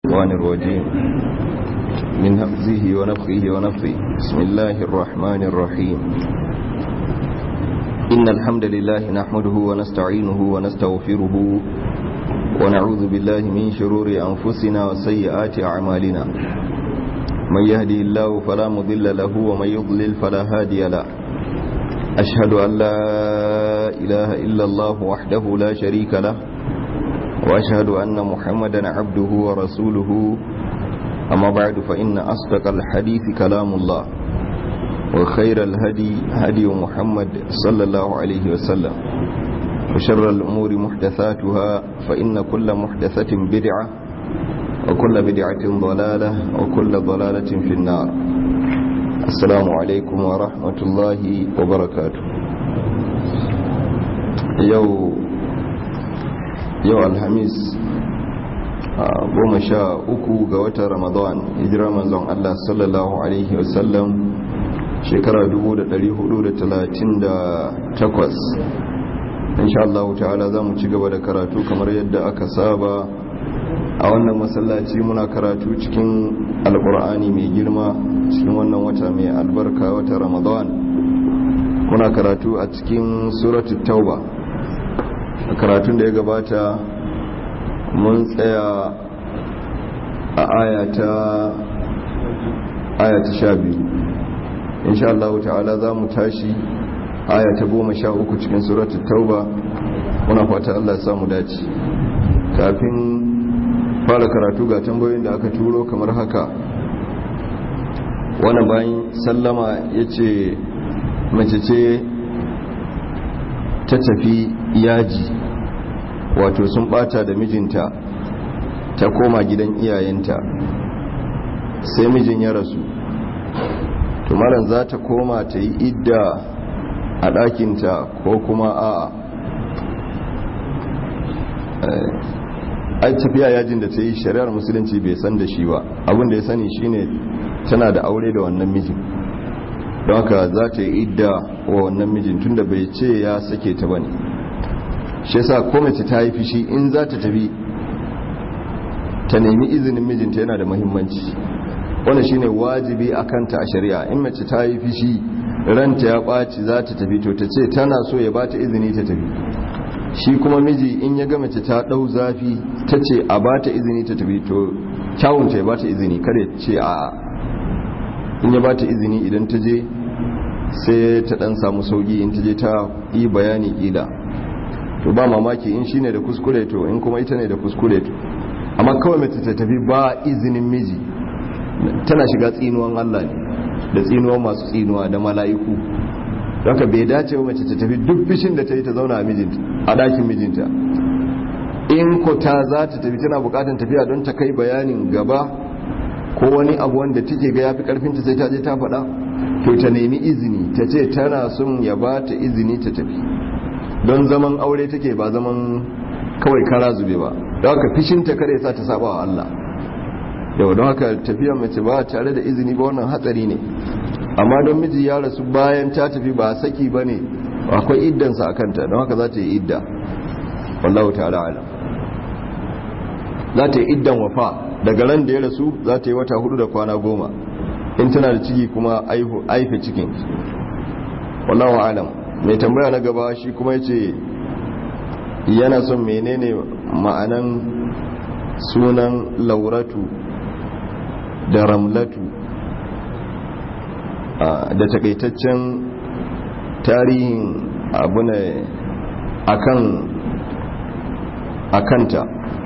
الشيطان الرجيم من همزه ونفخه ونفثه بسم الله الرحمن الرحيم إن الحمد لله نحمده ونستعينه ونستغفره ونعوذ بالله من شرور أنفسنا وسيئات أعمالنا من يهدي الله فلا مضل له ومن يضلل فلا هادي له أشهد أن لا إله إلا الله وحده لا شريك له وأشهد أن محمدا عبده ورسوله أما بعد فإن أصدق الحديث كلام الله وخير الهدي هدي محمد صلى الله عليه وسلم وشر الأمور محدثاتها فإن كل محدثة بدعة وكل بدعة ضلالة وكل ضلالة في النار. السلام عليكم ورحمة الله وبركاته. yau alhamis 13 ga watan ramadan hijira manzon Allah sallallahu alaihi wasallam shekara 1438 insha Allah ta'ala zamu ci gaba da karatu kamar yadda aka saba a wannan masallaci. Muna karatu cikin alqur'ani mai girma cikin wannan wata mai albarka wata ramadan. Muna karatu a cikin suratul tauba. Karatun da ya gabata mun tsaya a ayata 12 insha Allah ta'ala za mu tashi ayata 13 cikin suratul tauba. Muna fata Allah ya samu dace. Kafin fara karatu ga tambayoyin da aka turo kamar haka. Wannan bayan sallama yace mace ce ta tafi yaji, wato sun bata da mijinta, ta koma gidan iyayenta, sai mijin ya rasu. to malam za ta koma ta yi idda a ɗakinta ko kuma ai tafiya yajin da ta yi shari'ar musulunci bai san da shi ba. Abin da ya sani shine tana da aure da wannan mijin, don haka za ta yi idda wa wannan mijin tunda bai ce ya sake ta bane. shi yasa ko mace ta yi fishi in za ta tafi ta nemi izinin mijinta yana da muhimmanci. wannan shine wajibi akan ta a shari'a. in mace ta yi fishi ranta ya ɓaci za ta tafi to ta ce tana so ya bata izini ta tafi. shi kuma miji in ya ga mace ta ɗau zafi ta ce a bata izini ta tafi to kyawunta ya bata izini, kare ce a in ya bata izini idan ta je sai ta dan samu sauki in ta je ta yi bayani kila to ba mamaki in shine da kuskure to in kuma ita ne da kuskure to. amma kawai mace ta tafi ba izinin miji tana shiga tsinuwan Allah ne da tsinuwan masu tsinuwa da mala'iku. haka bai dace wa mace ta tafi duk fishin da ta yi ta zauna a mijinta a ɗakin mijinta. in ko ta za ta tafi tana bukatan tafiya don ta kai bayanin gaba ko wani abu wanda take ga yafi karfinta sai ta je ta faɗa to ta nemi izini, ta ce tana son ya ba ta izini ta tafi. don zaman aure take ba zaman kawai kara zube ba. don haka fishinta kare sa ta saba wa Allah. yau don haka tafiyar mace ba tare da izini ba wannan hatsari ne. amma don miji ya rasu bayan ta tafi ba saki ba ne, akwai iddansa a kanta, don haka za ta yi idda. wallahu ta'ala alam. za ta yi iddan wafa daga ran da ya rasu. za ta yi wata 4 da kwana 10 in tana da ciki kuma aife cikin. wallahu alam. mai tambaya na gaba shi kuma yace yana son menene ma'anan sunan lauratu da ramlatu da takaitaccen tarihin abu ne akanta.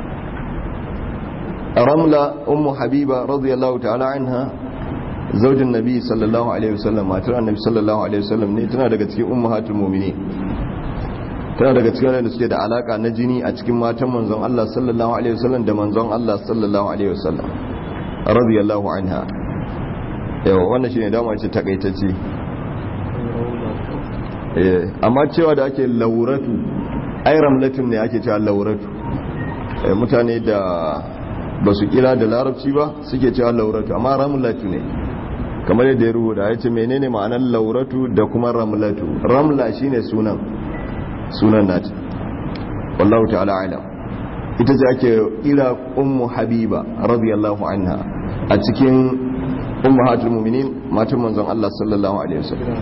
ramla ummu habiba radiyallahu ta'ala anha zaujin nabi sallallahu alaihi wasallam, matar annabi sallallahu alaihi wasallam ne. tana daga cikin ummahatul mu'minin, tana daga cikin wanda suke da alaka na jini a cikin matan manzon Allah sallallahu alaihi wasallam da manzon Allah sallallahu alaihi wasallam radiyallahu anha. yawa wannan shine dama ce takaitacce. amma cewa da ake lauratu ai ramlatun ne ake cewa lauratu. mutane da ba su kira da larabci ba suke cewa lauratu, amma ramlatu ne kamar yadda ya rubuta. ya ce menene ma'anar lauratu da kuma ramlatu. ramla shine sunan nata. wallahu ta'ala alam. ita ce ake kira ummu habiba radiyallahu anha a cikin ummahatul mu'minin matan manzon Allah sallallahu alaihi wasallam.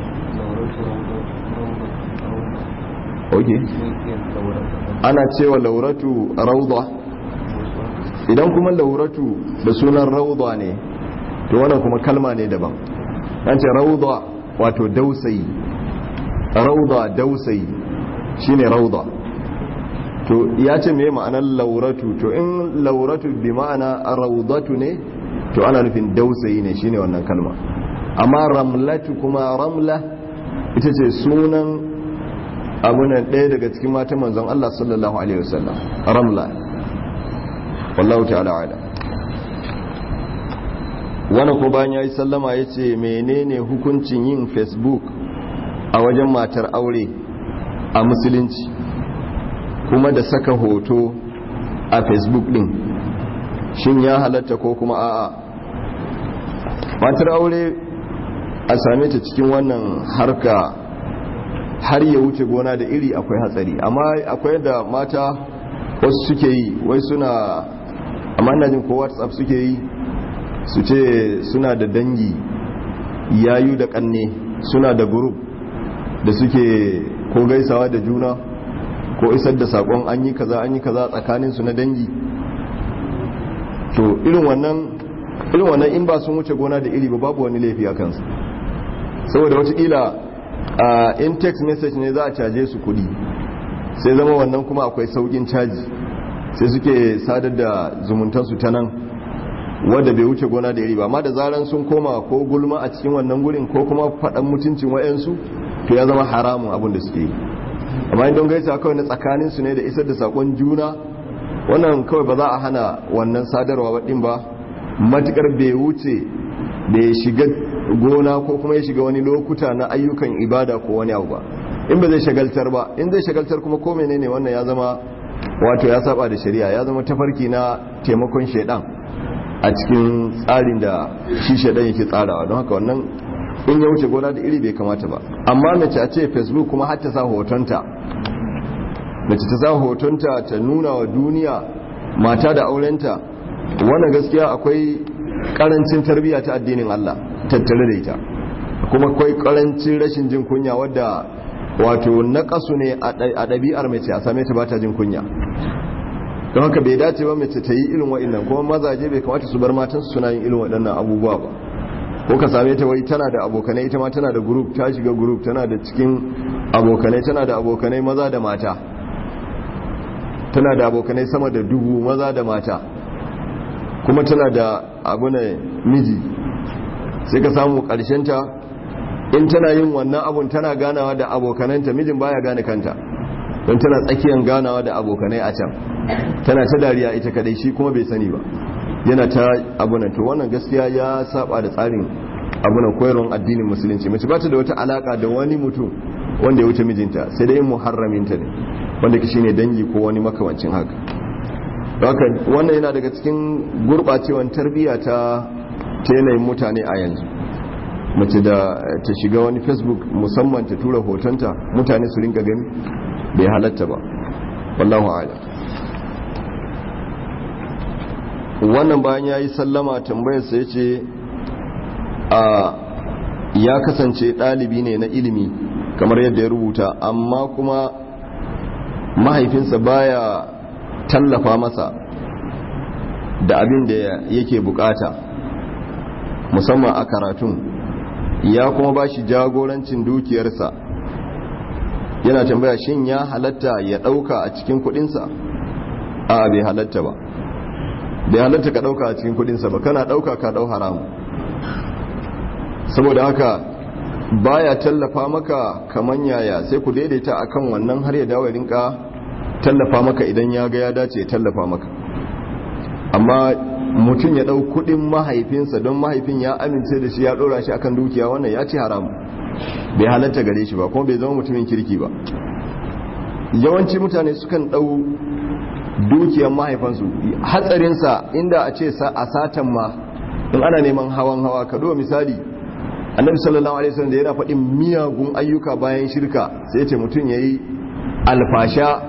Okay, ana cewa lauratu rauda. Idan kuma lauratu da sunan rauda ne to wannan kuma kalma ne daban. an ce rauda wato dausayi, rauda dausayi shine rauda. to ya ce me ma'anar lauratu? to in lauratu bi ma'ana raudatu ne to ana nufin dausayi ne, shine wannan kalma. amma ramlatu kuma, ramla ita ce sunan abunan ɗaya daga cikin matan manzon Allah sallallahu alaihi wasallam, ramla. wallahu ta'ala ala. wani ko bayan ya yi sallama ya ce menene hukuncin yin facebook a wajen matar aure a musulunci, kuma da saka hoto a facebook din, shin ya halatta ko kuma a'a? matar aure a same ta cikin wannan harka har ya wuce gona da iri akwai hatsari. amma akwai da mata wasu suke yi, wai suna, amma ina jin ko whatsapp suke yi, su ce suna da dangi yayu da kanne, suna da group da suke ko gaisawa da juna ko isar da sakon an yi kaza tsakanin su na dangi. to irin wannan in ba sun wuce gona da iri ba babu wani laifi a kansu, saboda watakila in text message ne za a caje su kudi, sai zama wannan kuma akwai saukin caji, sai suke sadar da zumuntansu ta nan wadda bai wuce gona da iri ba. amma da zaran sun koma ko gulma a cikin wannan gurin ko kuma faɗan mutuncin wayansu, to ya zama haramun abin da suke yi. amma in don gaisa kawai na tsakanin su ne da isar da sakon juna, wannan kawai ba za a hana wannan sadarwa waɗin ba, matukar bai wuce da ya shiga gona ko kuma ya shiga wani lokuta na ayyukan ibada ko wani abu ba. in ba zai shagaltar ba, in zai shagaltar kuma ko menene, wannan ya zama wato ya saba da shari'a, ya zama tafarki na taimakon shaidan a cikin tsarin da shi shaidan yake tsarawa. don haka wannan in ya wuce gona da iri bai kamata ba. amma mace a ce facebook kuma har ta sa hotonta, mace ta sa hotonta ta nuna wa duniya mata da aurenta, wannan gaskiya akwai karancin tarbiyya ta addinin Allah tattare da ita, kuma akwai karancin rashin jin kunya wadda wato naƙasu ne a ɗabi'ar mace a same ta ba ta jin kunya. don haka bai dace ba mace ta yi irin waɗannan, kuma mazaje bai kamata su bar matansu suna yin irin waɗannan abubuwa ba. ko ka same ta wai tana da abokanai, ita ma tana da group, ta shiga group, tana da cikin abokanai, tana da abokanai maza da mata, tana da abokanai sama da 1000 maza da mata, kuma tana da abunan miji. sai ka samu ta in tana yin wannan abun tana ganawa da abokananta, mijin baya gane kanta don tana tsakiyar ganawa da abokanai a can, tana ta dariya ita kadai, shi kuma bai sani ba, yana ta abunan. to wannan gaskiya ya saba da tsarin abunan koyarwar addinin musulunci. mace ba ta da wata alaka da wani mutum wanda ya wuce mijinta, sai dai muharraminta ne, wanda ki shine dangi ko wani makamancin haka. haka wannan yana daga cikin gurɓacewar tarbiyya ta yanayin mutane a yanzu. mace da ta shiga wani facebook musamman ta tura hotonta mutane su rinka gani, bai halatta ba. wallahu a'lam. wannan bayan ya yi sallama tambayarsa ya ce ya kasance ɗalibi ne na ilimi kamar yadda ya rubuta, amma kuma mahaifinsa baya tallafa masa da abin da yake bukata musamman a karatun, ya kuma ba shi jagorancin dukiyarsa. yana tambaya shin ya halatta ya ɗauka a cikin kudinsa? a bai halatta ba, bai halatta ka dauka a cikin kudinsa ba, kana dauka ka dau haramu. saboda haka baya tallafa maka kaman yaya, sai ku daidaita akan wannan har ya dawo ya rinka tallafa maka idan ya ga ya dace ya tallafa maka. amma mutum ya dau kudin mahaifinsa don mahaifin ya amince da shi ya dora shi akan dukiya, wannan ya ci haramu, bai halatta gare shi ba, kuma bai zama mutumin kirki ba. yawanci mutane sukan dau dukiyar mahaifansu, hatsarinsa inda a ce a satan ma in ana neman hawan hawa. ka duba misali annabi sallallahu alaihi wasallam da yana faɗin miyagun ayyuka bayan shirka, sai ce mutum yayi alfasha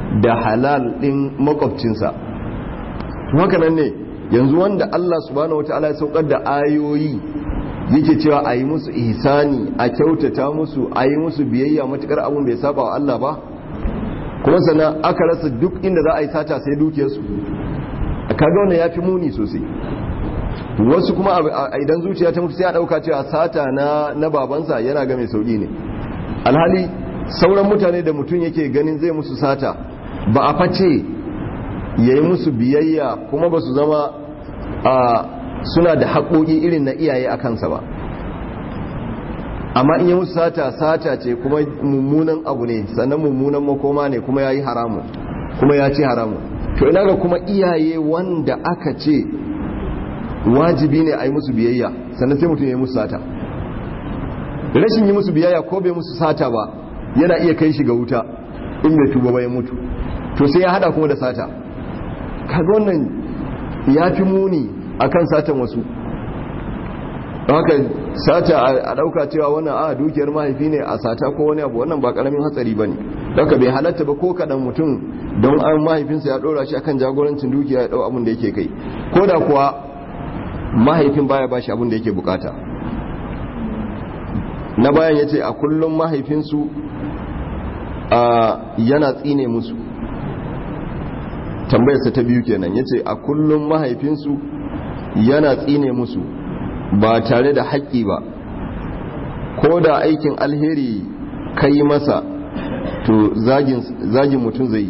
da halal din makwabcinsa. Haka nan ne yanzu wanda Allah subhanahu wataala ya saukar da ayoyi yake cewa a yi musu ihsani, a kyautata musu, a yi musu biyayya matukar abun bai saba wa Allah ba, kuma sannan aka rasa duk inda za a yi sata sai dukiyarsu, kaga wannan ya fi muni sosai. Wasu kuma idan zuciya ta mutu sai a dauka cewa sata na babansa yana ga mai sauki ne, alhali sauran mutane da mutum yake ganin zai musu sata ba a face ya yi musu biyayya kuma ba su zama suna da haƙoƙi irin na iyaye a kansa ba, amma in yi musu sata ce kuma mummunan abu ne, sannan mummunan makoma ne, kuma ya yi haramu kuma ya ce haramu. To ina ga kuma iyaye wanda aka ce wajibi ne a yi musu biyayya, sannan sai mutum ya yi musu sata. Rashin yi musu biyayya ko bai musu sata ba yana iya kai shi ga wuta in bai tuba ba ya mutu, to sai ya hada kuma da sata. Kaga wannan ya fi muni akan satan wasu. Haka sata a dauka cewa wannan dukiyar mahaifi ne a sata ko wani abu, wannan ba karamin hatsari bane. Haka bai halatta ba ko kadan mutum don an mahaifinsa ya dora shi akan jagorancin dukiya ya dau abin da yake kai, ko da kuwa mahaifin baya bashi abin da yake bukata. Na bayan yace a kullum mahaifinsu yana tsine musu. Tambayarsa ta biyu kenan, yace a kullum mahaifinsu yana tsine musu ba tare da haƙƙi ba, ko da aikin alheri kai masa to zagin mutum zai yi.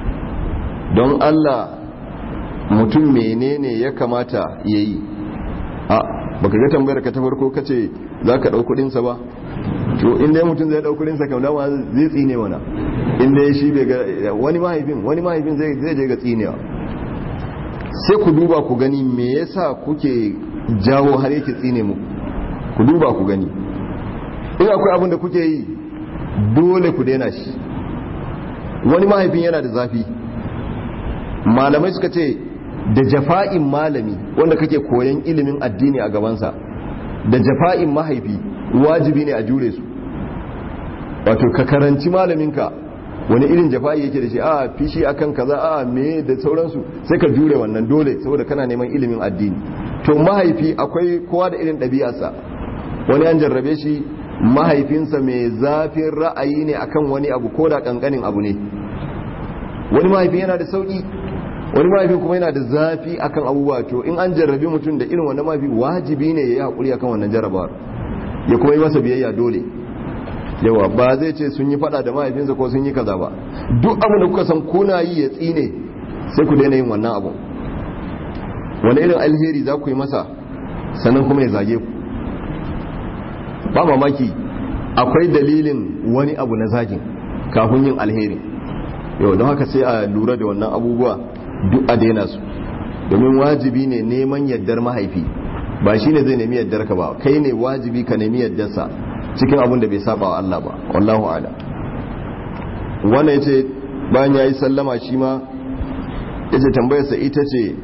Don Allah mutum menene ya kamata ya yi? Baka ga tambayar ka ta farko kace za ka ɗau kuɗinsa ba? To inda ya mutum zai ɗau kuɗinsa kam dama zai tsine mana, inda ya shi bai ga wani mahaifin zai je ga tsinewa. Sai ku duba ku gani me yasa kuke jawo har yake tsine mu, ku duba ku gani. In akwai abin da kuke yi dole ku daina shi. Wani mahaifin yana da zafi, malamai suka ce da jafa'in malami wanda kake koyan ilimin addini a gabansa da jafa'in mahaifi wajibi ne a jure su. Wato ka karanci malaminka wani irin jafa'i yake da shi, fishi akan kaza, me da sauransu, sai ka jure wannan dole saboda kana neman ilimin addini. To mahaifi akwai kowa da irin ɗabi'arsa. Wani an jarrabe shi mahaifinsa mai zafin ra'ayi ne akan wani abu ko da kankanin abu ne. Wani mahaifin yana da sauki, wani mahaifin kuma yana da zafi akan abubuwa. To in an jarrabi mutum da irin wannan mahaifi wajibi ne ya yi haƙuri akan wannan jarrabawar, ya kuma yi masa biyayya dole. Yawa ba zai ce sun yi fada da mahaifinsa ko sun yi kaza ba. Duk abin da kuka san kuna yi ya tsine sai ku daina yin wannan abu. Wani irin alheri za ku yi masa sannan kuma ya zage ku? Ba mamaki akwai dalilin wani abu na zagin kafin yin alheri. Yau don haka sai a lura da wannan abubuwa duk a daina su, domin wajibi ne neman yardar mahaifi, ba shi ne zai nemi yardar ka ba, kai ne wajibi ka nemi yardarsa cikin abin da bai saba wa Allah ba. Wallahu a'lam. Wannan yace bayan yayi sallama shi ma yace tambayarsa ita ce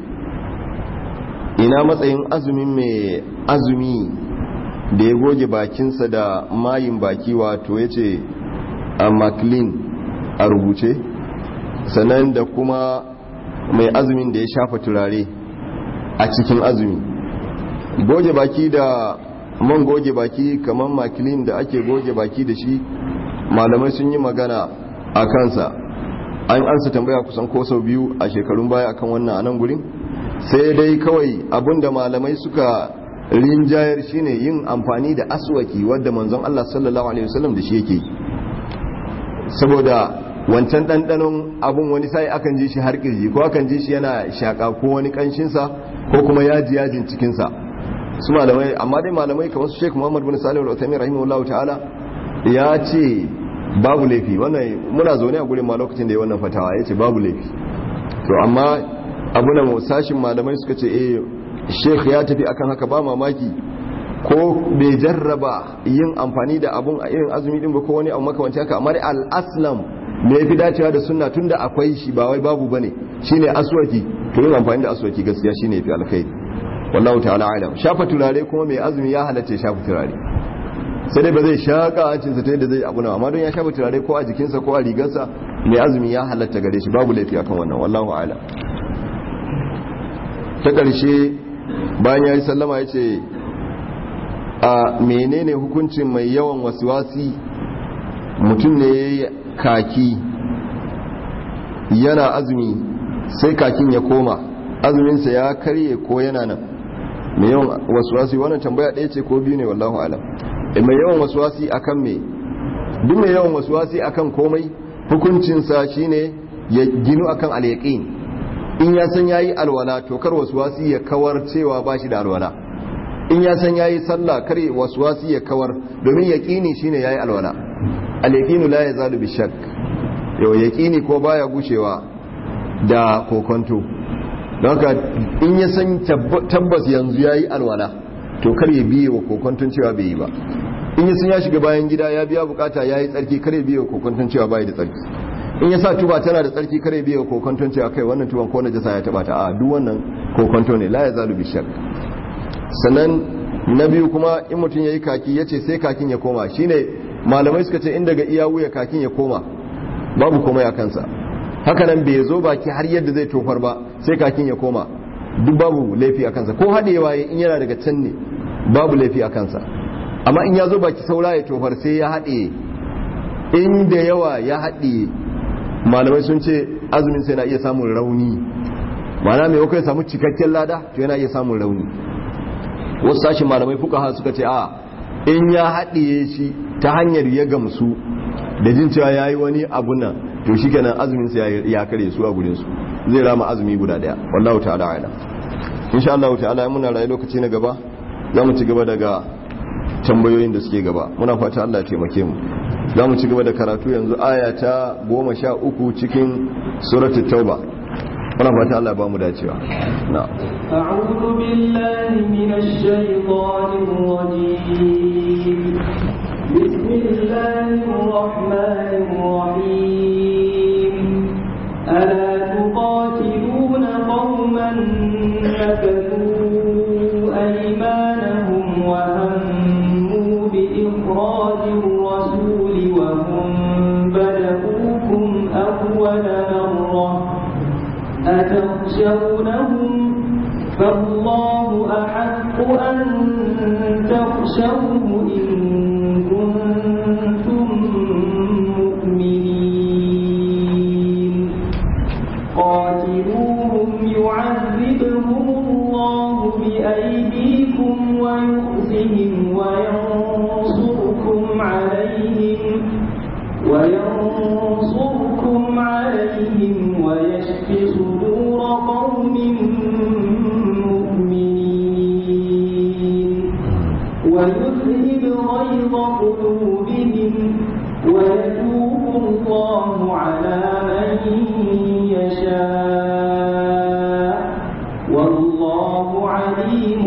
ina matsayin azumin mai azumi da ya goge bakinsa da mayin baki, wato yace a maklin a rubuce, sannan da kuma mai azumin da ya shafa turare a cikin azumi. Goge baki da man goge baki kamar makilin da ake goge baki da shi, malamai sun yi magana a kansa. An ansa tambaya kusan ko sau biyu a shekarun baya akan wannan anan gurin, sai dai kawai abinda malamai suka rinjayar shine yin amfani da aswaki wadda manzon Allah sallallahu alaihi wasallam da shi yake, saboda wancan ɗanɗanon abun wani sai akan ji shi har kirji, ko akan ji shi yana shaka ko wani kanshinsa ko kuma yajin cikinsa. Su malamai, amma dai malamai kamar su Sheikh Muhammad bin Salih al-Uthaymeen rahimahullahu ta'ala ya ce babu laifi. Wannan muna zaune a gurin ma lokacin da ya wannan fatawa, ya ce babu laifi. To amma abu na sashin malamai suka ce Sheikh ya tafi akan haka, ba mamaki ko bai jarraba yin amfani da abun a irin azumi din ba ko wani abu makamanci haka, amma dai al-aslam me yafi dacewa da sunna tunda akwai shi ba wai babu bane, shine aswaki. To yin amfani da aswaki gaskiya shine yafi alkhairi. Wallahu ta'ala alam. Shafa turare kuma mai azumi ya halatta shafa turare, sai dai ba zai shaka hancinsa ta yadda zai abu na, amma don ya shafa turare ko a jikinsa ko a rigarsa mai azumi ya halatta gare shi, babu laifi akan wannan, wallahu a'lam. Ta ƙarshe bayan ya yi sallama ya ce a menene hukuncin mai yawan wasiwasi, mutum ne ya yi kaki yana azumi sai kakin ya koma, azuminsa ya karye ko yana nan? Mai yawan wasiwasi, wannan tambaya ɗaya ce ko biyu ne, wallahu alam. Mai yawan wasiwasi akan me? Duk mai yawan wasiwasi akan komai hukuncinsa shine ya ginu akan al-yaqin. In ya san yayi alwala to kar wasiwasi ya kawar cewa bashi da alwala. In ya san yayi sallah kar wasiwasi ya kawar, domin yaqini shine yayi alwala. Al-yaqinu la yazalu bi-shakk. Yau yaqini ko baya gushewa da kokonto. Don haka in ya san tabbas yanzu yayi alwala to kar ya biye wa kokonton cewa bai yi ba. In ya san ya shiga bayan gida ya biya bukata yayi tsarki, kar ya biye wa kokonton cewa bai da tsarki. In ya sa tuba tana da tsarki, kar ya biye wa kokonton cewa kai wannan tuban ko najasa ya taba ta, a duk wannan kokonto ne, la yazalu bi-shakk. Sannan na biyu kuma in mutum yayi kaki yace sai kakin ya koma, shine malamai suka ce in daga iya wuya kakin ya koma babu komai a kansa. Haka nan bai zo baki har yadda zai tofar ba sai kakin ya koma, duk babu laifi a kansa. Ko haɗewa in yana daga can ne babu laifi a kansa. Amma in ya zo baki saura ya tofar sai ya haɗe, in da yawa ya haɗe, malamai sun ce azumin sai na iya samun rauni, ma'ana mai wakil samu cikakken lada to yana iya samun rauni. Wasu sashin malamai fuqaha suka ce a in ya haɗiye shi ta hanyar ya gamsu da jin cewa yayi wani abu nan to shikenan azumin sa ya kare su a gurin su, zai rama azumi guda daya, wallahu ta'ala a'lam. Insha Allah ta'ala muna rayu lokaci na gaba zamu ci gaba daga tambayoyin da suke gaba, muna fata Allah ya taimake mu. Zamu ci gaba da karatu yanzu aya ta 13 cikin suratul tauba, muna fata Allah ba mu dacewa. Na a'udhu billahi minash shaitanir rajim. Bismillahir rahmanir rahim. Ala tuqatiluna qauman nakathu aymanahum wa hammu bi ikhrajir rasul wa hum bada'ukum awwala marrah. أتخشونهم فالله أحق أن تخشوه إن كنتم مؤمنين قاتلوهم يعذبهم الله بأيديكم ويخزهم وينصركم عليهم ويشف صدور قوم مؤمنين ويذهب غيظ قلوبهم ويتوب الله على من يشاء والله عليم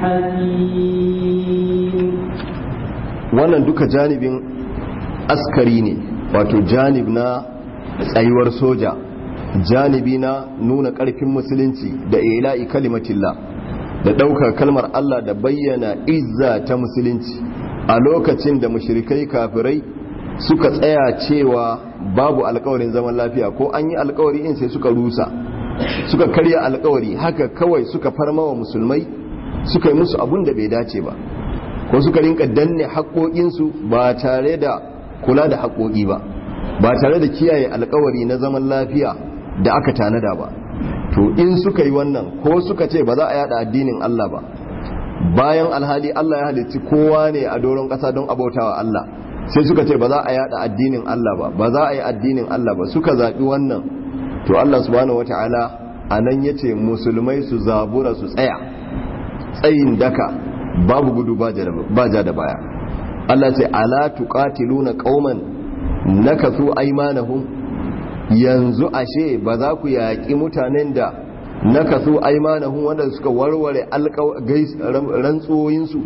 حكيم. wannan duka janibin askari ne, wato janib na tsayuwar soja, janibi na nuna ƙarfin musulunci da ila'i kalimatillah da ɗaukar kalmar Allah da bayyana izza ta musulunci a lokacin da mushrikai kafirai suka tsaya cewa babu alkawarin zaman lafiya, ko an yi alkawari in sai suka rusa, suka karya alkawari haka kawai, suka farmawa musulmai, suka yi musu abun da bai dace ba, ko suka rinka danne haƙoƙinsu ba tare da kula da haƙoƙi ba tare da kiyaye alkawari na zaman lafiya da aka tanada ba. To in suka yi wannan, ko suka ce ba za a yada addinin Allah ba, bayan alhali Allah ya halicci kowa ne a doron ƙasa don abautawa Allah, sai suka ce ba za a yada addinin Allah ba za a yi addinin Allah ba, suka zaɓi wannan, to Allah subhanahu wata'ala a nan ya ce musulmai su zabura su tsaya tsayin daka, babu gudu ba ja da baya. Allah ce ala tuqatiluna qauman nakathu aymanahum, yanzu ashe ba za ku yaƙi mutanen da nakathu aymanahum wanda suka warware rantsuwoyinsu,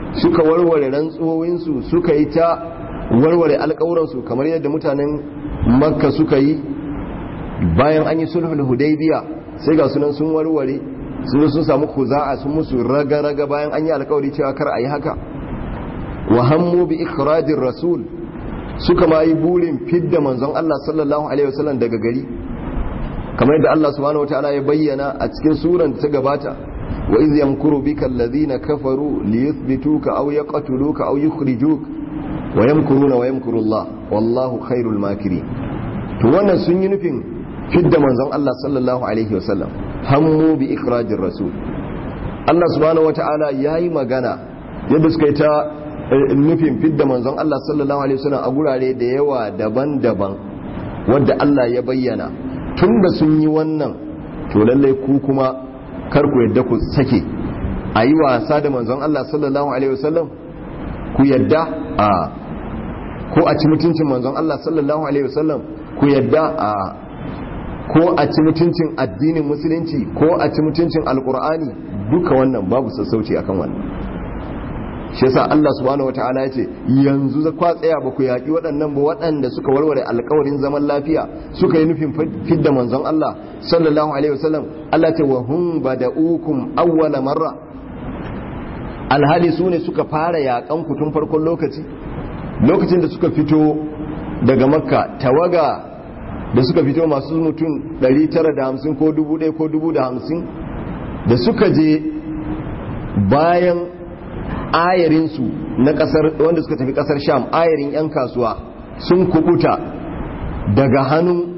suka yi ta warware alƙawuransu kamar yadda mutanen Makka suka yi bayan an yi sulhul hudaybiya, sai ga sunan sun warware, sun samu kuza'a, sun musu raga-raga bayan an yi alƙawari cewa kar a yi haka. wa hammu bi ikhrajir rasul, suka ma yi burin fidda manzon Allah sallallahu alaihi wasallam daga gari, kamar yadda Allah subhanahu wataala ya bayyana a cikin suran da ta gabata, wa iz yamkuru bika alladhina kafaru liyuthbituka aw yaqtuluka aw yukhrijuka wa yamkuruna wa yamkuru Allah wallahu khairul makirin. to wannan sun yi nufin fidda manzon Allah sallallahu alaihi wasallam, hammu bi ikhrajir rasul. Allah subhanahu wataala yayi magana yadda suka yi ta nufin fidda manzon Allah sallallahu alaihi wasallam a gurare da yawa daban-daban wanda Allah ya bayyana. Tunda sun yi wannan, to lalle ku kuma kar ku yadda ku sake a yi wasa da manzon Allah sallallahu alaihi wasallam, ku yadda a ko a ci mutuncin manzon Allah sallallahu alaihi wasallam, ku yadda a ko a ci mutuncin addinin musulunci ko a ci mutuncin alkur'ani, duka wannan babu sassauci akan wannan. shi yasa Allah subhanahu wataala ya ce yanzu za kwa tsaya ba ku yaƙi waɗannan ba, waɗanda suka warware alƙawarin zaman lafiya suka yi nufin fidda manzon Allah sallallahu alaihi wasallam. Allah ta wa hum bada'ukum awwala marra, alhali su ne suka fara yaƙan ku tun farkon lokacin da suka fito daga makka, tawaga da suka fito masu mutum 950 ko 1000 ko 1050 da suka je bayan ayarinsu na kasar wanda suka tafi kasar sham, ayarin 'yan kasuwa sun kubuta daga hannun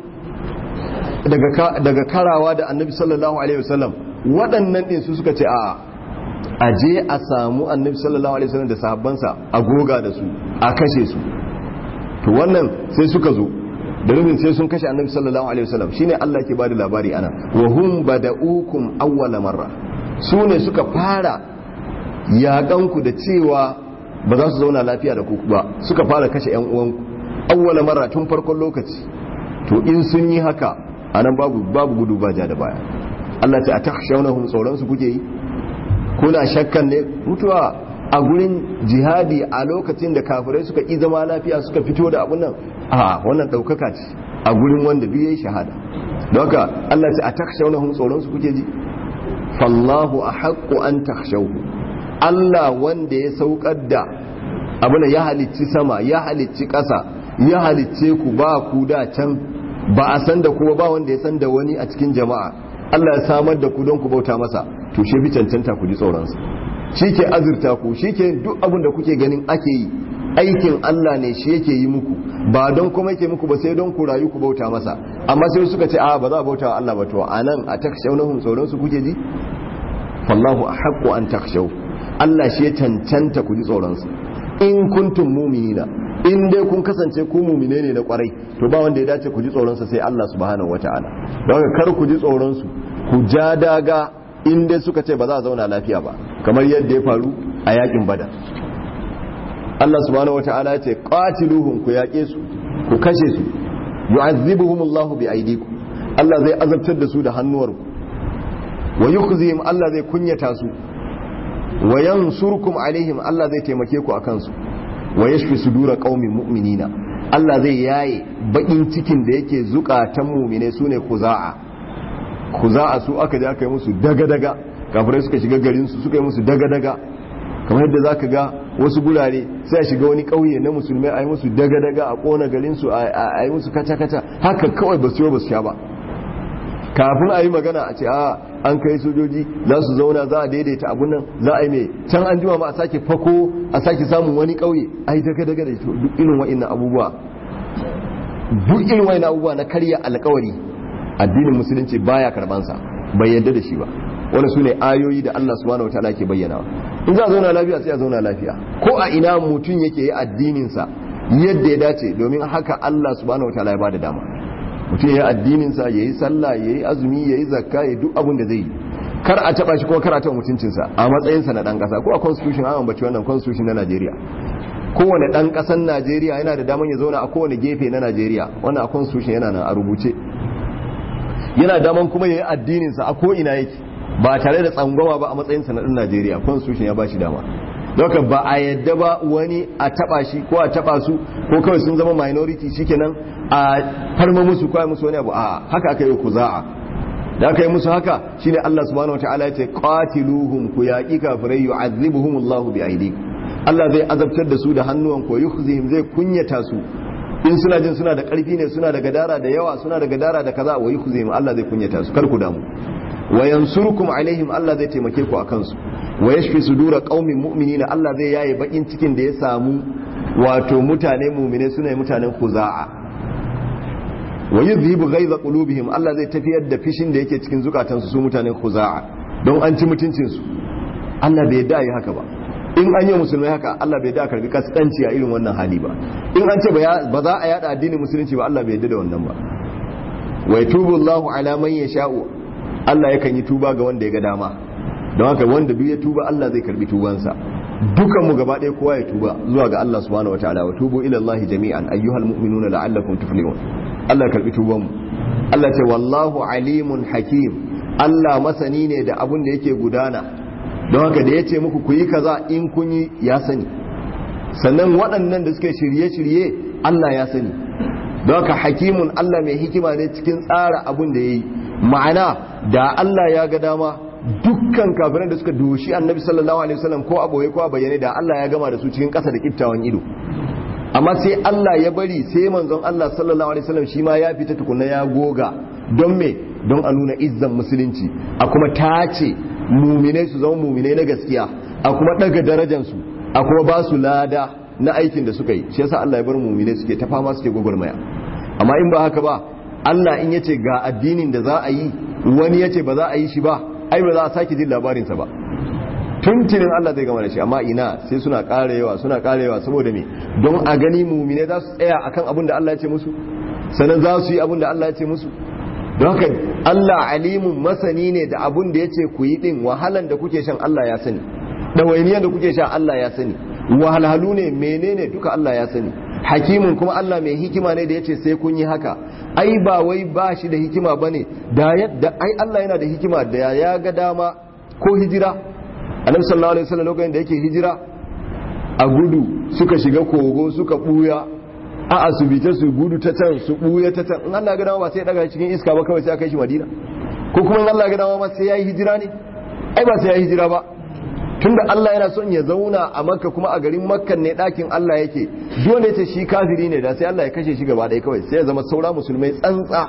daga karawa da annabi sallallahu alaihi wasallam. waɗannan ɗin su suka ce a je a samu annabi sallallahu alaihi wasallam da sahabbansa a goga da su a kashe su. to wannan sai suka zo da rubin sai sun kashe annabi sallallahu alaihi wasallam. shine Allah ke bada labari ana wa hum bada'ukum awwala marra, su ne suka fara yaƙanku da cewa ba za su zauna lafiya da ku ba, suka fara kashe ƴan uwanku awwala marra tun farkon lokaci. to in sun yi haka anan babu gudu ba ja da baya. Allah ta atakhshawnahum, tsoron su kuke yi, kuna shakkan ne mutuwa a gurin jihadi a lokacin da kafirai suka ƙi zama lafiya suka fito da abun nan, wannan ɗaukaka ce a gurin wanda biyu yayi shahada. don haka Allah ta atakhshawnahum, tsoron su kuke ji. fallahu ahaqqu an takhshawhu, Allah wanda ya saukar da abuna ya halicci sama ya halicci ƙasa ya halicce ku ba ku da can ba a san da kuma ba wanda ya san da wani a cikin jama'a. Allah ya samar da ku don ku bauta masa, to shi bi cancanta ku ji tsoronsa. shi ke azurta ku, shi ke duk abin da kuke ganin ake yi aikin Allah ne, shi yake yi muku ba don kuma yake muku ba sai don ku rayu ku bauta masa. amma sai suka ce ba za a bauta wa Allah ba, to anan a takshawnahum, tsoron su kuke ji. fallahu ahaqqu an takshaw, Allah shi ya cancanta ku ji tsoronsa. in kuntum mu'minina, in dai kun kasance ku mu'mine ne na kwarai, to ba wanda ya dace ku ji tsoronsa sai Allah subhanahu wataala. don haka kar ku ji tsoron su, ku ja daga in dai suka ce ba za a zauna lafiya ba, kamar yadda ya faru a yakin Badar. Allah subhanahu wataala ya ce qatiluhum, ku yaƙe su, ku kashe su, yu'azzibuhumullahu bi aydikum, Allah zai azabtar da su da hannuwarku, wa yukhzihim, Allah zai kunyata su, wa yansurkum alaihim, Allah zai taimake ku akan su, wa yashfi sudura qaumin mu'minina, Allah zai yaye bakin cikin da yake zukatan mu'mine sune Khuza'a su aka je aka yi musu daga kafirai suka shiga garin su suka yi musu daga kamar yadda zaka ga wasu gurare sai a shiga wani kauye na musulmai a yi musu daga a kona garin su a yi musu kaca haka kawai ba su sha ba. kafin a yi magana a ce an kai sojoji za su zauna za a daidaita abun nan za a yi mai can an jima ma a sake fako a sake samun wani kauye ai daga da duk irin wa'annan abubuwa na karya alkawari addinin musulunci baya karbansa, bai yadda da shi ba. wani su ne ayoyi da Allah subhanahu wataala ke bayyana. in za a zauna lafiya sai a zauna lafiya, ko a ina mutum yake yi addininsa yadda ya dace, domin haka Allah subhanahu wataala ya bada dama. mutum ya yi addininsa, ya yi sallah, ya yi azumi, ya yi zakka, ya duk abin da zai yi, kar a taba shi kuma kar a taba mutuncinsa a matsayinsa na dan kasa. ko a constitution an ambaci wannan constitution na Najeriya, kowane dan kasan Najeriya yana da daman ya zauna a kowane gefe na Najeriya. wannan a constitution yana nan a rubuce. yana daman kuma ya yi addininsa a ko ina yake ba tare da tsangwama ba a matsayinsa na dan Najeriya. constitution ya ba shi dama. Doka ba a yadda ba wani a taba shi ko a taba su, ko kawai sun zama minority shikenan a farma musu ko musu wani abu. haka aka yi Khuza'a, da aka yi musu haka shine Allah subhanahu wataala ya ce qatiluhum, ku yaqi kafirai, yu'adhibuhumullahu bi aydikum, Allah zai azabtar da su da hannuwan ku, yukhzihim, zai kunyata su, in suna jin suna da karfi ne, suna da gadara da yawa, suna da gadara da kaza, wa yukhzihim, Allah zai kunyata su, kar ku damu. Wa yansurukum alaihim, Allah zai taimake ku akan su. Wa yashfi sudura qaumin mu'minina, Allah zai yaye bakin cikin da ya samu wato mutane mu'mine, suna mutanen Khuza'a. Wa yuzhibu ghaiza qulubihim, Allah zai tafiyar da fishin da yake cikin zukatansu su mutanen Khuza'a, don an ci mutuncin su. Allah bai yarda yi haka ba. In an yi musulmai haka, Allah bai yarda karbi kaskanci a irin wannan hali ba. In an ce ba za a yada addinin musulunci ba, Allah bai yarda da wannan ba. Wa yatubu Allahu ala man yasha'u, Allah yakan yi tuba ga wanda ya ga dama. Don haka wanda duk ya tuba, Allah zai karbi tubansa. Dukan mu gaba ɗaya kowa ya tuba zuwa ga Allah subhanahu wataala. Wa tubu ila Allah jami'an ayyuhal mu'minuna la'allakum tuflihun. Allah karbi tuban mu. Allah ce wallahu alimun hakim. Allah masani ne da abun da yake gudana. Don haka da ya ce muku ku yi kaza, in kun yi ya sani. Sannan waɗannan da suke shirye-shirye, Allah ya sani. Don haka hakimun, Allah mai hikima ne cikin tsara abun da ya yi. Ma'ana da Allah ya ga dama dukkan kafiran da suka doshi annabi sallallahu alaihi wasallam ko a boye ko a bayyane, da Allah ya gama da su cikin ƙasa da kiftawan ido. Amma sai Allah ya bari sai manzon Allah sallallahu alaihi wasallam shi ma ya fita tukunna ya goga. Don me? Don a nuna izzan musulunci, a kuma tace muminai su zama muminai na gaskiya, a kuma daga darajansu, a kuma ba su lada na aikin da suka yi. Shi yasa Allah ya bar muminai suke ta fama, suke gwagwarmaya. Amma in ba haka ba, Allah in yace ga addinin da za a yi, wani yace ba za a yi shi ba, ai ba za a sake jin labarinsa ba. Tuntunin Allah zai gama da shi, amma ina sai suna ƙara yawa saboda me? Don a gani muminai za su tsaya akan abin da Allah ya ce musu, sannan za su yi abin da Allah ya ce musu. Don haka Allah alimun masani ne da abun da ya ce ku yi din. Wahalan da kuke shan Allah ya sani, ɗawainiyar da kuke sha Allah ya sani, wahalhalu ne menene duka Allah ya sani. Hakimun kuma Allah mai hikima ne da ya ce sai kun yi haka. Ai ba wai ba shi da hikima ba ne, ai Allah yana da hikima da ya ga dama. Ko hijira, annabi sallallahu alaihi wasallam lokacin da yake hijira a gudu, suka shiga kogo suka buya, a asibita su gudu ta can su buya ta can. In Allah ga dama ba sai ya daga cikin iska ba, kawai sai ya kai shi Madina. Ko kuma in Allah ga dama ma sai ya yi hijira ne? Ai ba sai ya yi hijira ba. Tunda Allah yana son ya zauna a Makka, kuma a garin Makka ne ɗakin Allah yake, dole ce shi kafiri ne, da sai Allah ya kashe shi gaba ɗaya kawai, sai ya zama saura musulmai tsantsa.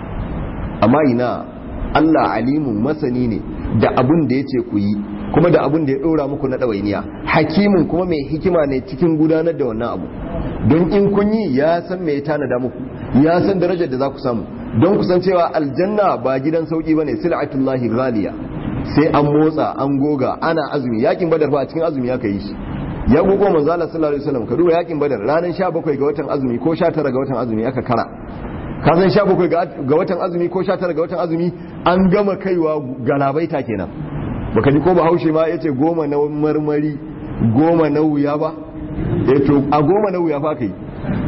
Amma ina, Allah alimun masani ne da abun da ya ce ku yi, kuma da abun da ya ɗora muku na ɗawainiya. Hakimin kuma mai hikima ne cikin gudanar da wannan abu. Don in kun yi, ya san me ya tanada muku, ya san darajar da za ku samu. Don ku san cewa aljanna ba gidan sauki bane, sil'atullahi ghaliya. Sai an motsa, an goga, ana azumi. Yakin Badar fa a cikin azumi aka yi shi. Ya gogo manzo Allah sallallahu alaihi wasallam, ka duba yakin Badar ranar 17 ga watan azumi ko 19 ga watan azumi aka kara. Ka san 17 ga watan azumi ko 19 ga watan azumi an gama kaiwa galabaita kenan. Baka ji ko Bahaushe ma yace 10 na marmari 10 na wuya ba? To a 10 na wuya fa kai.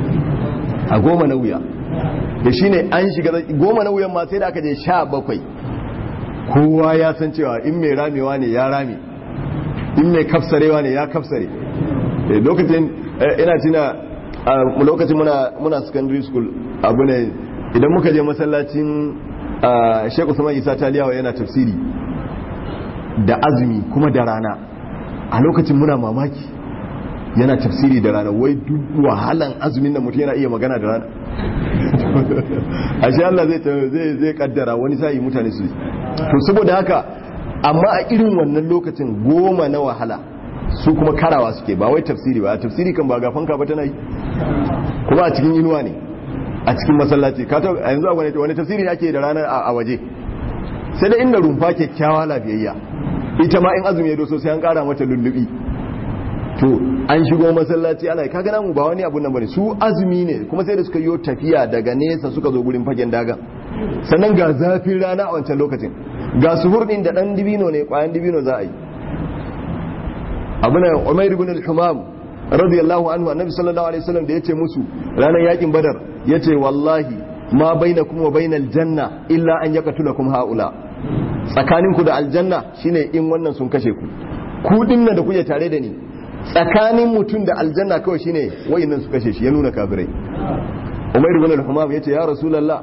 A 10 na wuya. Da shine an shiga 10 na wuyan ma sai da aka je 17. Kowa ya san cewa in mai ramewa ne ya rame, in mai kafsarewa ne ya kafsare. Lokacin ina tuna lokacin muna secondary school, abu ne idan muka je masallacin Sheikh Usman Isa Taliyawa yana tafsiri da azumi kuma da rana. A lokacin muna mamaki, yana tafsiri da rana, wai duk wahalan azumin da mutum yana iya magana da rana. Ashe Allah zai kaddara wani sai mutane su. To saboda haka, amma a irin wannan lokacin 10 na wahala, su kuma karawa suke, ba wai tafsiri ba. Tafsiri kan ba gafanka ba tana yi, kuma a cikin inuwa ne, a cikin masallaci. Ka a yanzu a wani tafsiri ake da ranar a waje, sai da inda rumfa kyakkyawa lafiyayya, ita ma in azumi ya doso sai an kara mata lullubi. To an shigo masallaci ana, kaga namu ba wani abun nan bane, su azumi ne, kuma sai da suka yi tafiya daga nesa suka zo gurin fagen daga. Sannan ga zafin rana a wancan lokacin, ga suhur din da dan dibino ne, kwayan dibino za a yi. Abuna Umair ibn al-Humam radiyallahu anhu, annabi sallallahu alaihi wasallam da yace musu ranar yakin Badar, yace wallahi ma bainakum wa bainal janna illa an yaqtulakum haula. Tsakaninku da aljanna shine in wannan sun kashe ku. Ku dinnan da kuke tare da ni, tsakanin mutum da aljanna kawai shine wayannan su kashe shi, ya nuna kafirai. Umair ibn al-Humam yace ya rasulullah